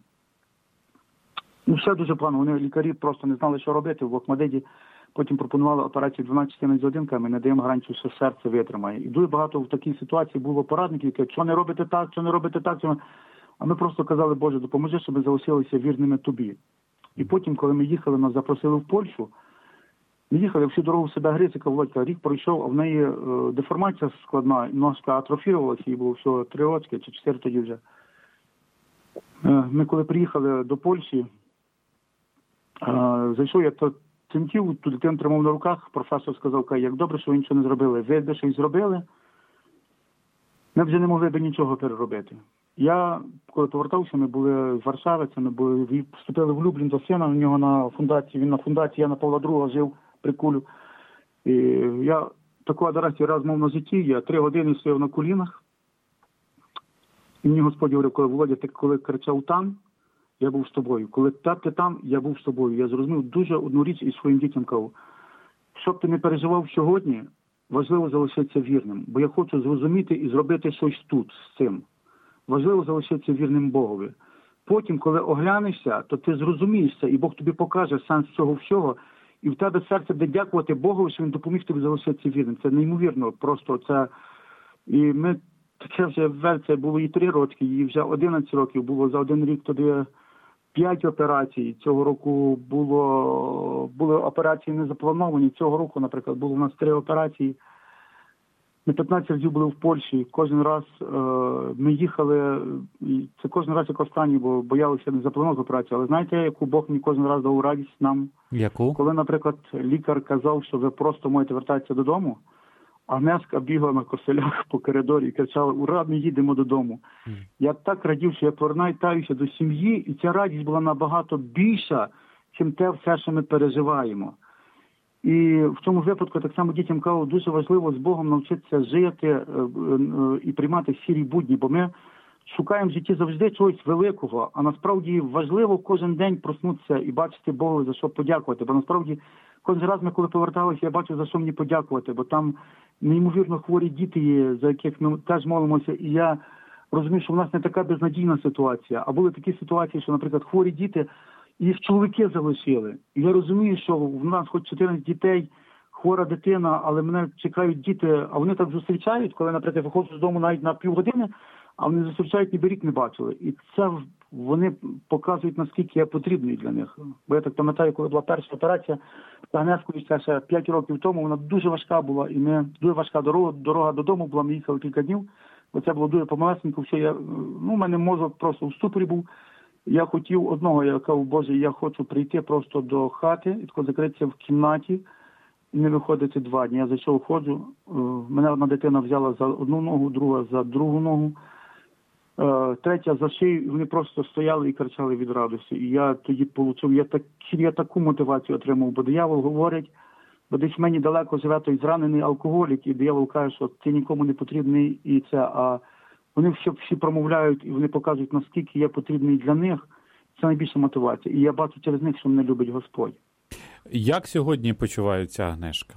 ну, все дуже погано. Вони, лікарі, просто не знали, що робити. В Охмадиті потім пропонували операцію дванадцять чотирнадцять один, ми не даємо гарантію, що серце витримає. І дуже багато в такій ситуації було порадників, які кажуть, що не робити так, що не робити так. Що... А ми просто казали, Боже, допоможи, щоб ми залишилися вірними тобі. І потім, коли ми їхали, нас запросили в Польщу, ми їхали, всю дорогу себе грицика, Володька, рік пройшов, а в неї е, деформація складна, ножка атрофірувалася, їй було всього три рочки, чи чотири тоді вже. Е, ми коли приїхали до Польщі, е, зайшов я то центів, ту дитину тримав на руках, професор сказав, як добре, що ви нічого не зробили. Ви б щось зробили, ми вже не могли б нічого переробити. Я, коли повертався, ми були в Варшаві, це ми були, вступили в Люблін до сина, у нього на фундації, він на фундації, я на Павла другого жив при кулю. І я таку адарацію раз мав на житті, я три години стояв на колінах. І мені Господь говорив, коли Володя, ти коли кричав там, я був з тобою. Коли ти там, я був з тобою. Я зрозумів дуже одну річ і своїм дітям кажу. Щоб ти не переживав сьогодні, важливо залишитися вірним. Бо я хочу зрозуміти і зробити щось тут з цим. Важливо залишитися вірним Богові. Потім, коли оглянешся, то ти зрозумієш це, і Бог тобі покаже сенс цього всього. і в тебе серце буде дякувати Богу, що він допоміг тобі залишитися вірним. Це неймовірно, просто це... І ми, це вже, це було і три роки, і вже одинадцять років було, за один рік тоді п'ять операцій. Цього року було, були операції не заплановані. Цього року, наприклад, було у нас три операції. Ми п'ятнадцять разів були в Польщі. Кожен раз е, ми їхали, і це кожен раз як останній, бо боялися не запланувати операцію. Але знаєте, яку Бог мені кожен раз дав радість нам? Яку? Коли, наприклад, лікар казав, що ви просто можете вертатися додому, а Агнеска бігла на коселях по коридорі і кричала: «Ура, ми їдемо додому». Mm. Я так радів, що я повертаюся до сім'ї, і ця радість була набагато більша, чим те все, що ми переживаємо. І в цьому випадку так само дітям кажу, дуже важливо з Богом навчитися жити е, е, і приймати сірі будні, бо ми шукаємо в житті завжди чогось великого, а насправді важливо кожен день проснутися і бачити Бога, за що подякувати. Бо насправді кожен раз ми, коли поверталися, я бачу, за що мені подякувати, бо там неймовірно хворі діти є, за яких ми теж молимося, і я розумію, що в нас не така безнадійна ситуація, а були такі ситуації, що, наприклад, хворі діти, їх чоловіки залишили. І я розумію, що в нас хоч чотирнадцять дітей, хвора дитина, але мене чекають діти, а вони так зустрічають, коли, наприклад, виходжу з дому навіть на півгодини, а вони зустрічають, ніби рік не бачили. І це вони показують, наскільки я потрібний для них. Бо я так пам'ятаю, коли була перша операція з Агнескою, це ще п'ять років тому, вона дуже важка була, і ми, дуже важка дорога, дорога додому була, ми їхали кілька днів, бо це було дуже помалесенько, все, я, ну, у мене мозок просто в ступорі був. Я хотів одного, я казав: Боже, я хочу прийти просто до хати, і тако закритися в кімнаті, і не виходити два дні. Я зайшов, ходжу, мене одна дитина взяла за одну ногу, друга за другу ногу, третя за шию, і вони просто стояли і кричали від радості. І я тоді отримав, я, так, я таку мотивацію отримав, бо диявол говорить, бо десь мені далеко живе той зранений алкоголік, і диявол каже, що ти нікому не потрібний, і це, а вони всі, всі промовляють, і вони показують, наскільки я потрібний для них. Це найбільша мотивація. І я бачу через них, що мене любить Господь. Як сьогодні почувається Агнешка?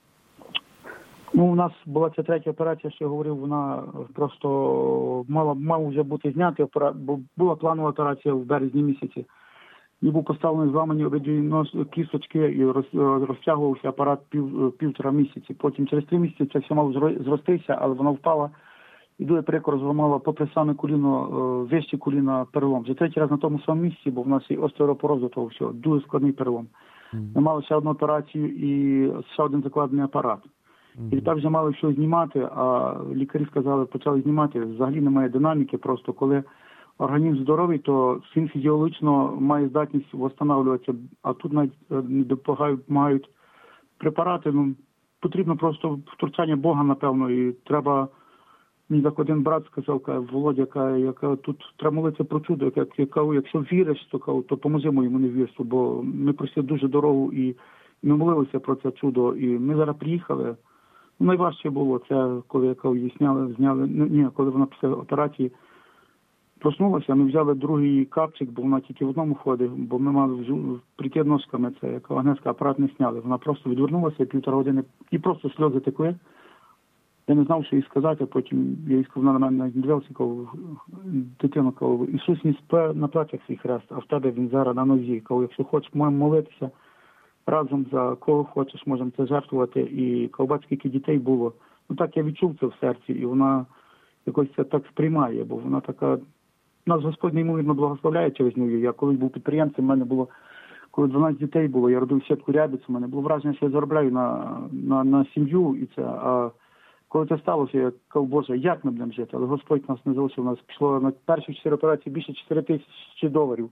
Ну, у нас була ця третя операція, що я говорив, вона просто мала, мала вже бути знята, бо була планова операція в березні місяці. І був поставлений зламані обидві кісточки, і роз, розтягувався апарат пів, півтора місяці. Потім через три місяці це все мало зростися, але вона впала. І дуже прикро зламала попри саме коліно, вище коліна перелом. Вже третій раз на тому самому місці, бо в нас є остеопороз до того всього. Дуже складний перелом. Mm. Ми мали ще одну операцію і ще один закладений апарат. Mm. І тепер вже мали все знімати, а лікарі сказали, почали знімати. Взагалі немає динаміки, просто коли організм здоровий, то він фізіологічно має здатність встановлюватися, а тут навіть не допомагають препарати. Ну, потрібно просто втручання Бога, напевно, і треба... Мені так один брат сказав, каже: Володя, яка, яка тут треба молитися про чудо, яка, яка, якщо віриш, то, то поможи моєму невірству, бо ми просили дуже дорогу і ми молилися про це чудо. І ми зараз приїхали. Найважче було це, коли яка її зняли, зняли, ні, коли вона після операції проснулася, ми взяли другий капчик, бо вона тільки в одному ходить, бо ми мали прийти ножками, це як Агнеска, апарат не сняли. Вона просто відвернулася півтора години і просто сльози текли. Я не знав, що їй сказати, а потім я їй сказав, на мене дивився, кажу: дитину, кажу, Ісус не спе на плечах свій хрест, а в тебе він зараз на нозі. Кажу, якщо хочеш, можемо молитися разом за кого хочеш, можемо це жертвувати. І кажу, бач, скільки дітей було. Ну так я відчув це в серці, і вона якось це так сприймає, бо вона така... Нас Господь неймовірно благословляє через неї. Я колись був підприємцем, в мене було, коли дванадцять дітей було, я родив сітку рябиць, у мене було враження, що я заробляю на, на, на сім'ю, і це... А коли це сталося, я кажу: Боже, як ми будемо жити? Але Господь нас не залишив. У нас пішло на перші чотири операції більше чотири тисячі доларів.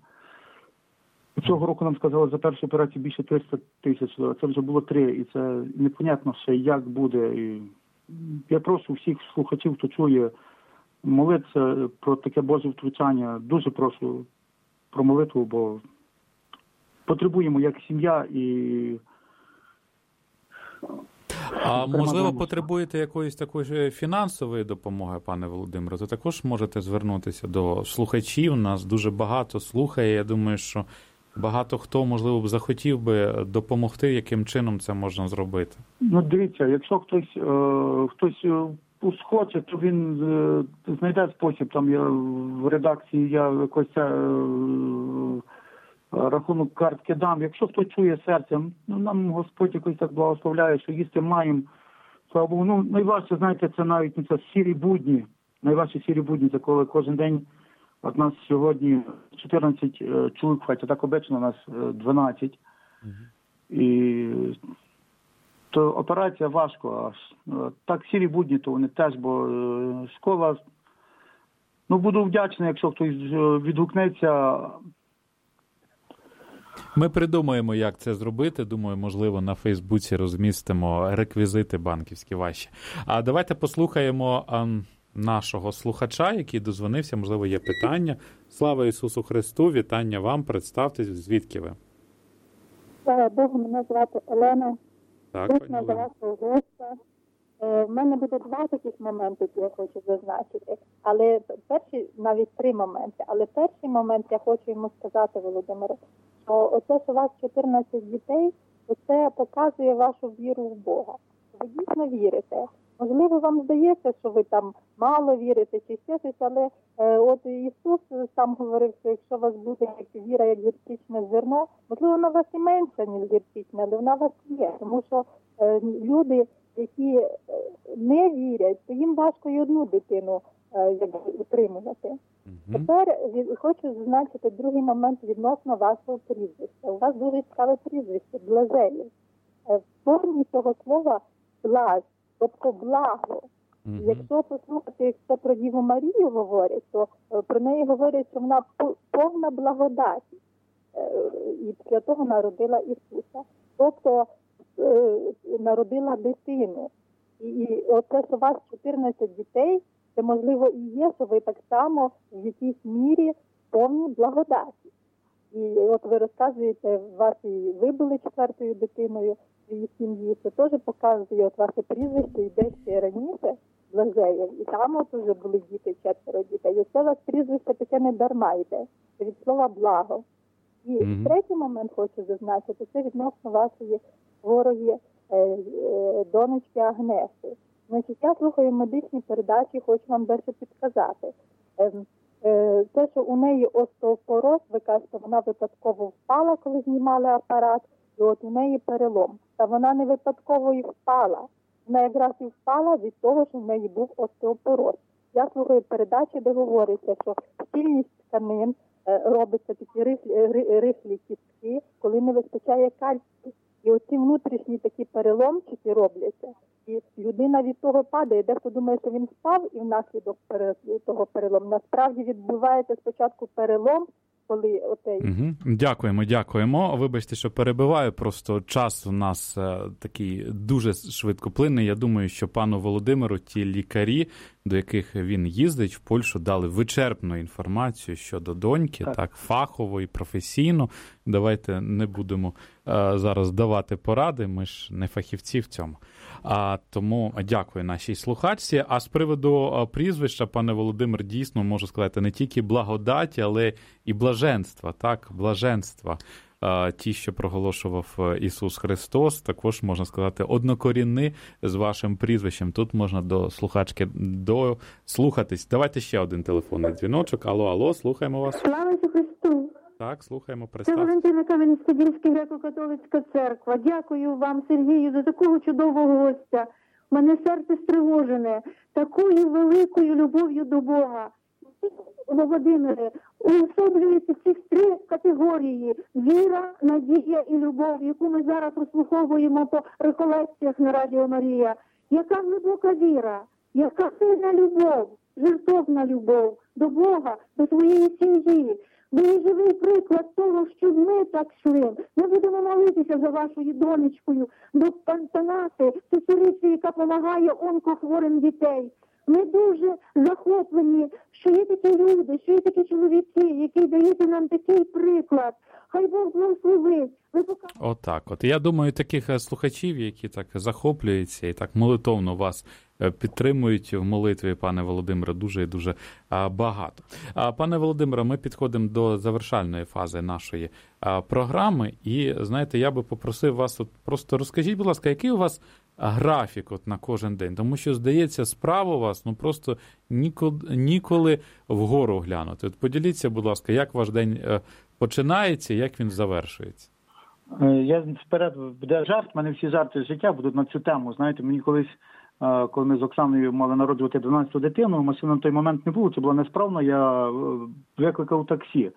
Цього року нам сказали, за першу операцію більше триста тисяч доларів. Це вже було три. І це непонятно ще, як буде. І я прошу всіх слухачів, хто чує, молитися про таке Боже втручання. Дуже прошу про молитву, бо потребуємо як сім'я і... А можливо, потребуєте якоїсь такої фінансової допомоги, пане Володимире, то також можете звернутися до слухачів. Нас дуже багато слухає. Я думаю, що багато хто, можливо, б захотів би допомогти, яким чином це можна зробити. Ну, дивіться, якщо хтось, е, хтось схоче, то він е, знайде спосіб. Там я в редакції, я якось це... Е, рахунок картки дам. Якщо хто чує серцем, ну нам Господь якось так благословляє, що їсти маємо. Слава Богу, ну найважче, знаєте, це навіть не це сірі будні. Найважче сірі будні, це коли кожен день, от нас сьогодні чотирнадцять е, чоловік, хоча так обично у нас е, дванадцять. Mm-hmm. І то операція важко. А так сірі будні, то вони теж, бо е, школа, ну буду вдячний, якщо хтось відгукнеться. Ми придумаємо, як це зробити. Думаю, можливо, на Фейсбуці розмістимо реквізити банківські ваші. А давайте послухаємо а, нашого слухача, який дозвонився. Можливо, є питання. Слава Ісусу Христу! Вітання вам! Представтесь, звідки ви? Слава Богу, мене звати Олена. Так, Дійсно, за вашого гостя. В мене буде два таких моменти, які я хочу зазначити. Але перші, навіть три моменти. Але перший момент я хочу йому сказати, Володимире, що оце, що у вас чотирнадцять дітей, це показує вашу віру в Бога. Ви дійсно вірите. Можливо, вам здається, що ви там мало вірите чи ще щось, але е, от Ісус сам говорив, що якщо у вас буде як віра, як гірчичне зерно, можливо, вона у вас і менша, ніж гірчичне, але вона у вас є. Тому що е, люди, які е, не вірять, то їм важко і одну дитину е, як, утримувати. Mm-hmm. Тепер хочу зазначити другий момент відносно вашого прізвища. У вас дуже цікаве прізвище – Блажелів. В формі цього слова «блаж», тобто благо. Mm-hmm. Якщо послухати, якщо про Діву Марію говорять, то про неї говорять, що вона повна благодаті. І після того народила Ісуса. Тобто народила дитину. І оце, що у вас чотирнадцять дітей, це, можливо, і є, що ви так само в якійсь мірі повні благодаті. І от ви розказуєте, вас і ви були четвертою дитиною в її сім'ї, це теж показує, от ваше прізвище йде ще раніше, Блажеєв, і там от вже були діти, четверо дітей. І це у вас прізвище таке не дарма йде, це від слова благо. І mm-hmm. третій момент хочу зазначити, це відносно вашої хворої е, е, донечки Агнеси. Значить, я слухаю медичні передачі, хочу вам дещо підказати. Е, е, те, що у неї остеопороз, ви кажете, вона випадково впала, коли знімали апарат, і от у неї перелом. Та вона не випадково і впала. Вона якраз і впала від того, що в неї був остеопороз. Я слухаю передачі, де говориться, що щільність тканин е, робиться такі рихлі, рихлі кістки, коли не вистачає кальцію. І оці внутрішні такі переломчики робляться. І людина від того падає, дехто думає, що він впав і внаслідок того перелому. Насправді відбувається спочатку перелом, коли отей... Угу. Дякуємо, дякуємо. Вибачте, що перебиваю, просто час у нас е, такий дуже швидко плине. Я думаю, що пану Володимиру ті лікарі, до яких він їздить в Польщу, дали вичерпну інформацію щодо доньки, так, так фахово і професійно. Давайте не будемо е, зараз давати поради, ми ж не фахівці в цьому. А тому дякую нашій слухачці. А з приводу прізвища, пане Володимир, дійсно можу сказати, не тільки благодаті, але і блаженства, так, блаженства. Ті, що проголошував Ісус Христос, також, можна сказати, однокорінні з вашим прізвищем. Тут можна до слухачки дослухатись. Давайте ще один телефонний дзвіночок. Алло, алло, слухаємо вас. Слава Ісусу Христу! Так, слухаємо, Це представте. Валентина Кам'янець-Подільська греко-католицька церква. Дякую вам, Сергію, за такого чудового гостя. У мене серце стривожене такою великою любов'ю до Бога. Володимире, уособлюються ці три категорії – віра, надія і любов, яку ми зараз розслуховуємо по реколекціях на Радіо Марія. Яка глибока віра, яка сильна любов, жертовна любов до Бога, до своєї сім'ї. Ви живий приклад того, що ми так йшли. Ми будемо молитися за вашою донечкою, до Пантанаси, сестричці, яка допомагає онкохворим дітей. Ми дуже захоплені, що є такі люди, що є такі чоловіки, які дають нам такий приклад. Хай Бог благословить. Ви покажете. Отак. От я думаю, таких слухачів, які так захоплюються і так молитовно вас підтримують в молитві, пане Володимире, дуже і дуже багато. Пане Володимире, ми підходимо до завершальної фази нашої програми. І, знаєте, я би попросив вас, от просто розкажіть, будь ласка, який у вас графік от на кожен день? Тому що, здається, справа у вас, ну, просто ніколи, ніколи вгору глянути. От поділіться, будь ласка, як ваш день починається, як він завершується? Я вперед, буде жарт, в мене всі жарти з життя будуть на цю тему. Знаєте, мені колись, коли ми з Оксаною мали народжувати дванадцяту дитину, машини на той момент не було, це була несправна, я викликав таксі.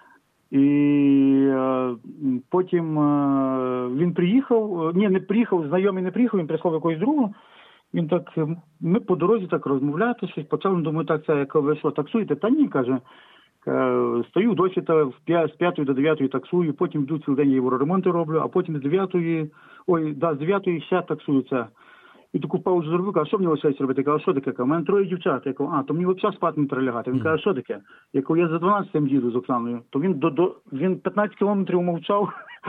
І потім він приїхав, ні, не приїхав, знайомий не приїхав, він прислав якогось другого. Він так, ми по дорозі так розмовляти, щось почали, думаю, так, це як ви що, таксуєте? Та ні, каже. Стою досі з п'ятої до дев'ятої таксую, потім йду цілий день євроремонти роблю, а потім з дев'ятої, ой, да, з дев'ятої ще таксую це. І таку паузу зробив, каже, що мені лишається робити? Я кажу, що таке? У мене троє дівчат. Я кажу, а, то мені взагалі спати не перелягати. Він каже, що таке? Я кажу, я за дванадцятим їду з Оксаною. То він до, до він п'ятнадцять кілометрів мовчав.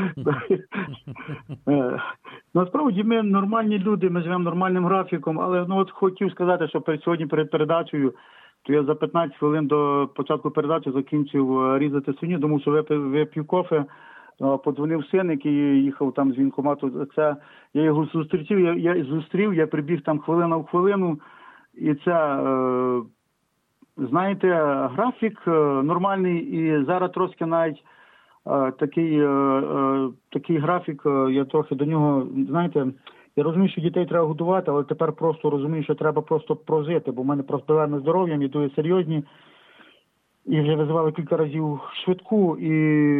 Насправді ми нормальні люди, ми живемо нормальним графіком, але ну от хотів сказати, що перед сьогодні перед передачею то я за п'ятнадцять хвилин до початку передачі закінчив різати свиню, думав, що випив, вип'ю кофе, подзвонив син, який їхав там з військкомату. Це я його зустрів, я, я зустрів, я прибіг там хвилина в хвилину, і це, е, знаєте, графік е, нормальний, і зараз трошки навіть е, такий, е, е, такий графік, е, я трохи до нього, знаєте, я розумію, що дітей треба годувати, але тепер просто розумію, що треба просто прожити, бо в мене просто проблеми з здоров'ям, і дуже серйозні. І вже визивали кілька разів швидку, і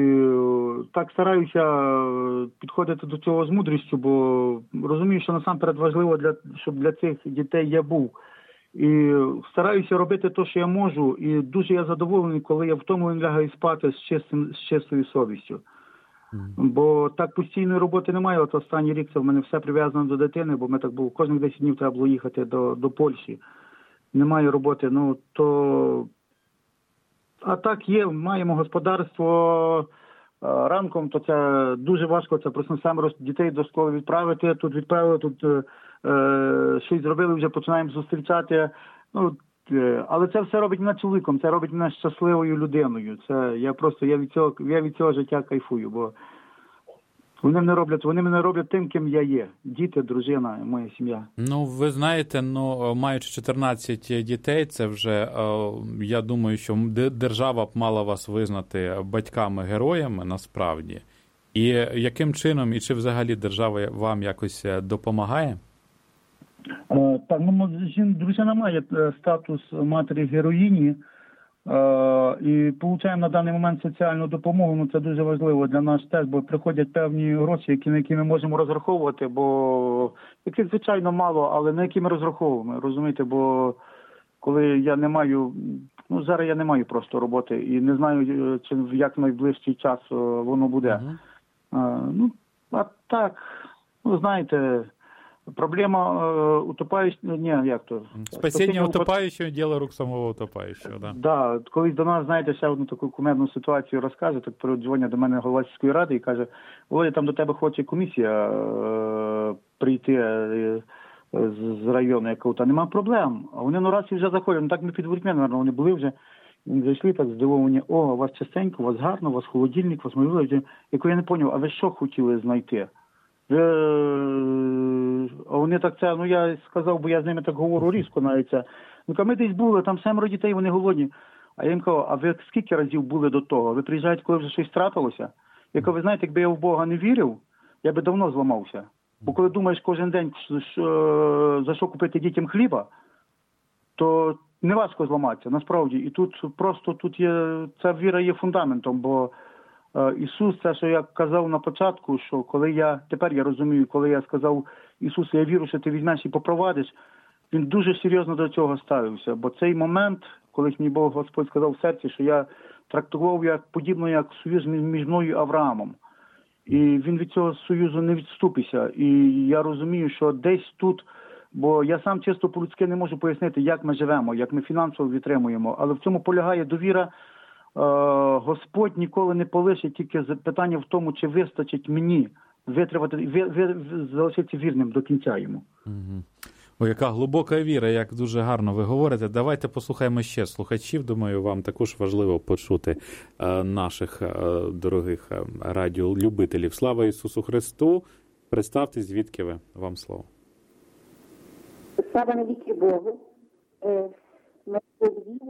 так стараюся підходити до цього з мудрістю, бо розумію, що насамперед важливо, для, щоб для цих дітей я був. І стараюся робити те, що я можу, і дуже я задоволений, коли я втомлений лягаю спати з, чистим, з чистою совістю. Бо так постійної роботи немає. От останній рік це в мене все прив'язано до дитини, бо ми так було, кожних десять днів треба було їхати до, до Польщі. Немає роботи, ну то... А так є, маємо господарство ранком, то це дуже важко, це просто семеро дітей до школи відправити, тут відправили, тут е, щось зробили, вже починаємо зустрічати. Ну, е, але це все робить мене чоловіком, це робить мене щасливою людиною. Це я просто, я від цього, я від цього життя кайфую, бо вони мене роблять, вони мене роблять тим, ким я є. Діти, дружина, моя сім'я. Ну, ви знаєте, ну, маючи чотирнадцять дітей, це вже, я думаю, що держава б мала вас визнати батьками-героями, насправді. І яким чином, і чи взагалі держава вам якось допомагає? Так, ну, дружина має статус матері-героїні, і отримуємо на даний момент соціальну допомогу, ну це дуже важливо для нас теж, бо приходять певні гроші, які, на які ми можемо розраховувати, бо яких, звичайно, мало, але на які ми розраховуємо, розумієте, бо коли я не маю, ну зараз я не маю просто роботи і не знаю, чи в як найближчий час воно буде. Uh-huh. А, ну, а так, ну знаєте, проблема э, утопающего, не, як то? Спасіння утопаючого – діло рук самого утопаючого, да. Да, колись до нас, знаєте, ще одну таку кумедну ситуацію розкаже, так передзвонять до мене голова сільської ради і каже, Володя, там до тебе хоче комісія е, прийти е, з, з району, я кажу, та нема проблем. А вони ну раз і вже заходять, ну так ми під воротьми, наверное, вони були вже, зайшли так здивовані, о, у вас чистенько, у вас гарно, у вас холодильник, у вас можливо, яку я не зрозумів, а ви що хотіли знайти? А вони так це, ну я сказав, бо я з ними так говорю різко навіть це. Ну, ми десь були, там семеро дітей, вони голодні. А я їм кажу, а ви скільки разів були до того? Ви приїжджаєте, коли вже щось трапилося? Я кажу, ви знаєте, якби я в Бога не вірив, я би давно зламався. Бо коли думаєш кожен день, що, за що купити дітям хліба, то не важко зламатися, насправді. І тут просто тут є, ця віра є фундаментом, бо Ісус, це, що я казав на початку, що коли я, тепер я розумію, коли я сказав, Ісус, я вірю, що ти візьмеш і попровадиш, він дуже серйозно до цього ставився. Бо цей момент, коли мені Бог Господь сказав в серці, що я трактував як подібно, як союз між мною і Авраамом. І він від цього союзу не відступився. І я розумію, що десь тут, бо я сам чисто по-людськи не можу пояснити, як ми живемо, як ми фінансово відтримуємо, але в цьому полягає довіра. Господь ніколи не полишить, тільки питання в тому, чи вистачить мені витримати, ви, ви, залишитися вірним до кінця йому. Угу. О, яка глибока віра, як дуже гарно ви говорите. Давайте послухаємо ще слухачів. Думаю, вам також важливо почути е, наших е, дорогих е, радіолюбителів. Слава Ісусу Христу! Представте, звідки ви? Вам слово. Слава навіки Богу! Е,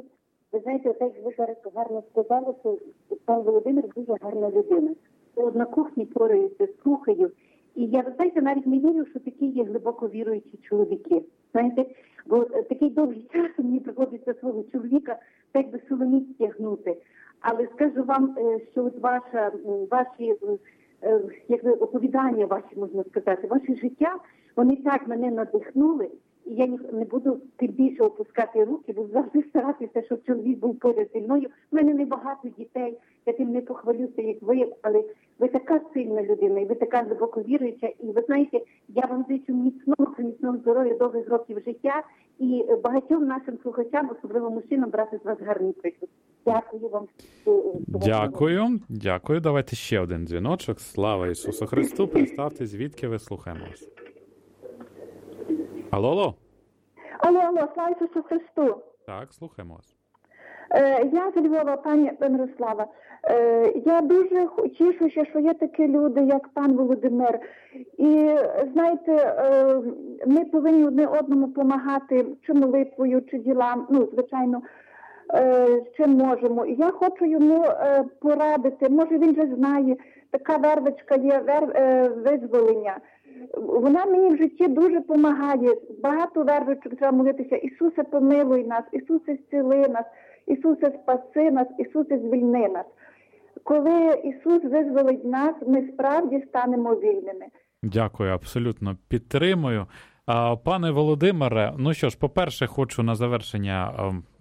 Ви знаєте, так як ви зараз гарно сказали, що пан Володимир дуже гарна людина. От на кухні порається, слухаю. І я, ви знаєте, навіть не вірю, що такі є глибоко віруючі чоловіки. Знаєте, бо такий довгий час мені приходиться свого чоловіка так би соломіць тягнути. Але скажу вам, що от ваша, ваші якби, оповідання, ваші, можна сказати, ваше життя, вони так мене надихнули. І я не буду тим більше опускати руки, буду завжди старатися, щоб чоловік був поряд зі мною. У мене небагато дітей, я тим не похвалюся, як ви, але ви така сильна людина, і ви така глибоко віруюча. І ви знаєте, я вам зичу міцного, міцного здоров'я, довгих років життя і багатьом нашим слухачам, особливо мужчинам, брати з вас гарний приклад. Дякую вам. Дякую. Дякую. Давайте ще один дзвіночок. Слава Ісусу Христу. Представте, звідки ви, слухаємо вас. Алло, алло. Алло, алло, слава Ісусу Христу. Так, слухаємо вас. Е, я з Львова, пані Мирослава. Е, я дуже тішуся, що є такі люди, як пан Володимир. І, знаєте, е, ми повинні одне одному допомагати, чи молитвою, чи ділам, ну, звичайно, е, чим можемо. І я хочу йому е, порадити, може він вже знає, така вервичка є, вер, е, визволення. Вона мені в житті дуже допомагає. Багато вервичок треба молитися. Ісусе, помилуй нас, Ісусе, зціли нас, Ісусе, спаси нас, Ісусе, звільни нас. Коли Ісус визволить нас, ми справді станемо вільними. Дякую, абсолютно підтримую. Пане Володимире, ну що ж, по-перше, хочу на завершення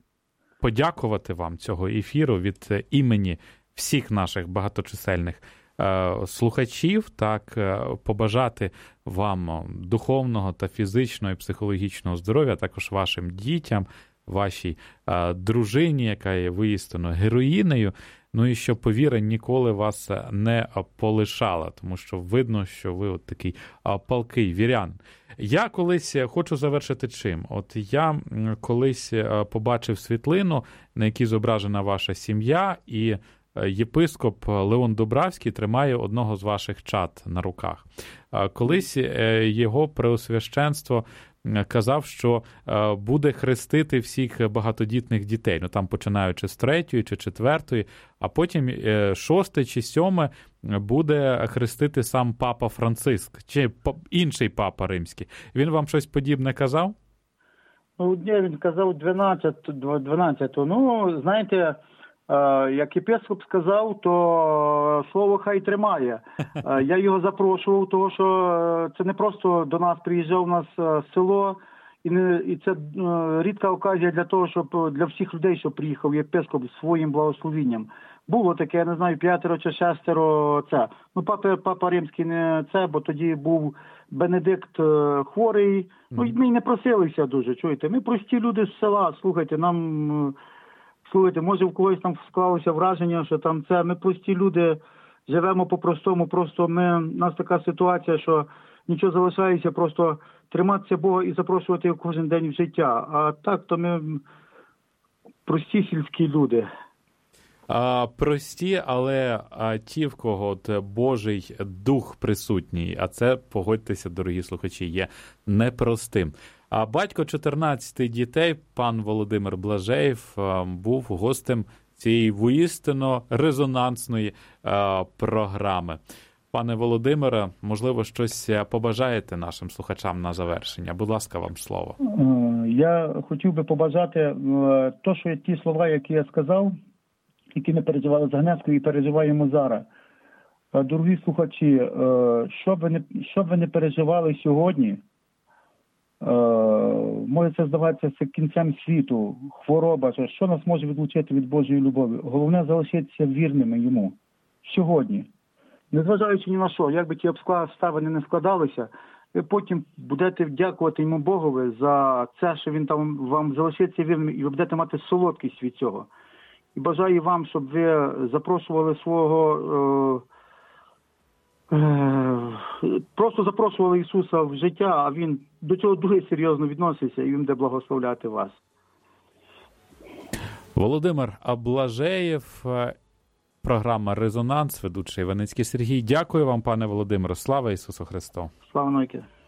подякувати вам цього ефіру від імені всіх наших багаточисельних слухачів, так, побажати вам духовного та фізичного і психологічного здоров'я, також вашим дітям, вашій дружині, яка є воістину героїнею, ну і щоб повіра ніколи вас не полишала, тому що видно, що ви от такий палкий вірян. Я колись хочу завершити чим? От я колись побачив світлину, на якій зображена ваша сім'я, і єпископ Леон Дубравський тримає одного з ваших чад на руках. Колись його преосвященство казав, що буде хрестити всіх багатодітних дітей, ну там починаючи з третьої чи четвертої, а потім шосте чи сьоме буде хрестити сам папа Франциск, чи інший папа римський. Він вам щось подібне казав? Ну, ні, він казав дванадцятого. Ну, знаєте, як єпископ сказав, то слово хай тримає. Я його запрошував, тому що це не просто до нас приїжджав у нас село, і, не, і це рідка оказія для того, щоб для всіх людей, щоб приїхав єпископ своїм благословінням. Було таке, я не знаю, п'ятеро чи шестеро це. Ну, папа, папа Римський не це, бо тоді був Бенедикт хворий. Ну, і ми не просилися дуже, чуєте. Ми прості люди з села, слухайте, нам... Слухайте, може в когось там склалося враження, що там це, ми прості люди, живемо по-простому, просто ми, у нас така ситуація, що нічого залишається, просто триматися Бога і запрошувати його кожен день в життя. А так, то ми прості сільські люди. А, прості, але а, ті, в кого от Божий дух присутній, а це, погодьтеся, дорогі слухачі, є непростим. А батько чотирнадцяти дітей, пан Володимир Блажеєв, був гостем цієї воістину резонансної а, програми. Пане Володимире, можливо, щось побажаєте нашим слухачам на завершення? Будь ласка, вам слово. Я хотів би побажати то, що ті слова, які я сказав, які ми переживали за Гнецькою і переживаємо зараз. Дорогі слухачі, що б ви не, що б ви не переживали сьогодні, може це здаватися це кінцем світу, хвороба, що нас може відлучити від Божої любові. Головне залишитися вірними йому сьогодні. Незважаючи ні на що, як би ті обставини не складалися, ви потім будете дякувати йому Богові за це, що він там вам залишиться вірним, і ви будете мати солодкість від цього. І бажаю вам, щоб ви запрошували свого, е, е, просто запрошували Ісуса в життя, а Він до цього дуже серйозно відноситься, і Він буде благословляти вас. Володимир Блажеєв, програма «Резонанс», ведучий Іваницький Сергій. Дякую вам, пане Володимире. Слава Ісусу Христу! Слава навіки!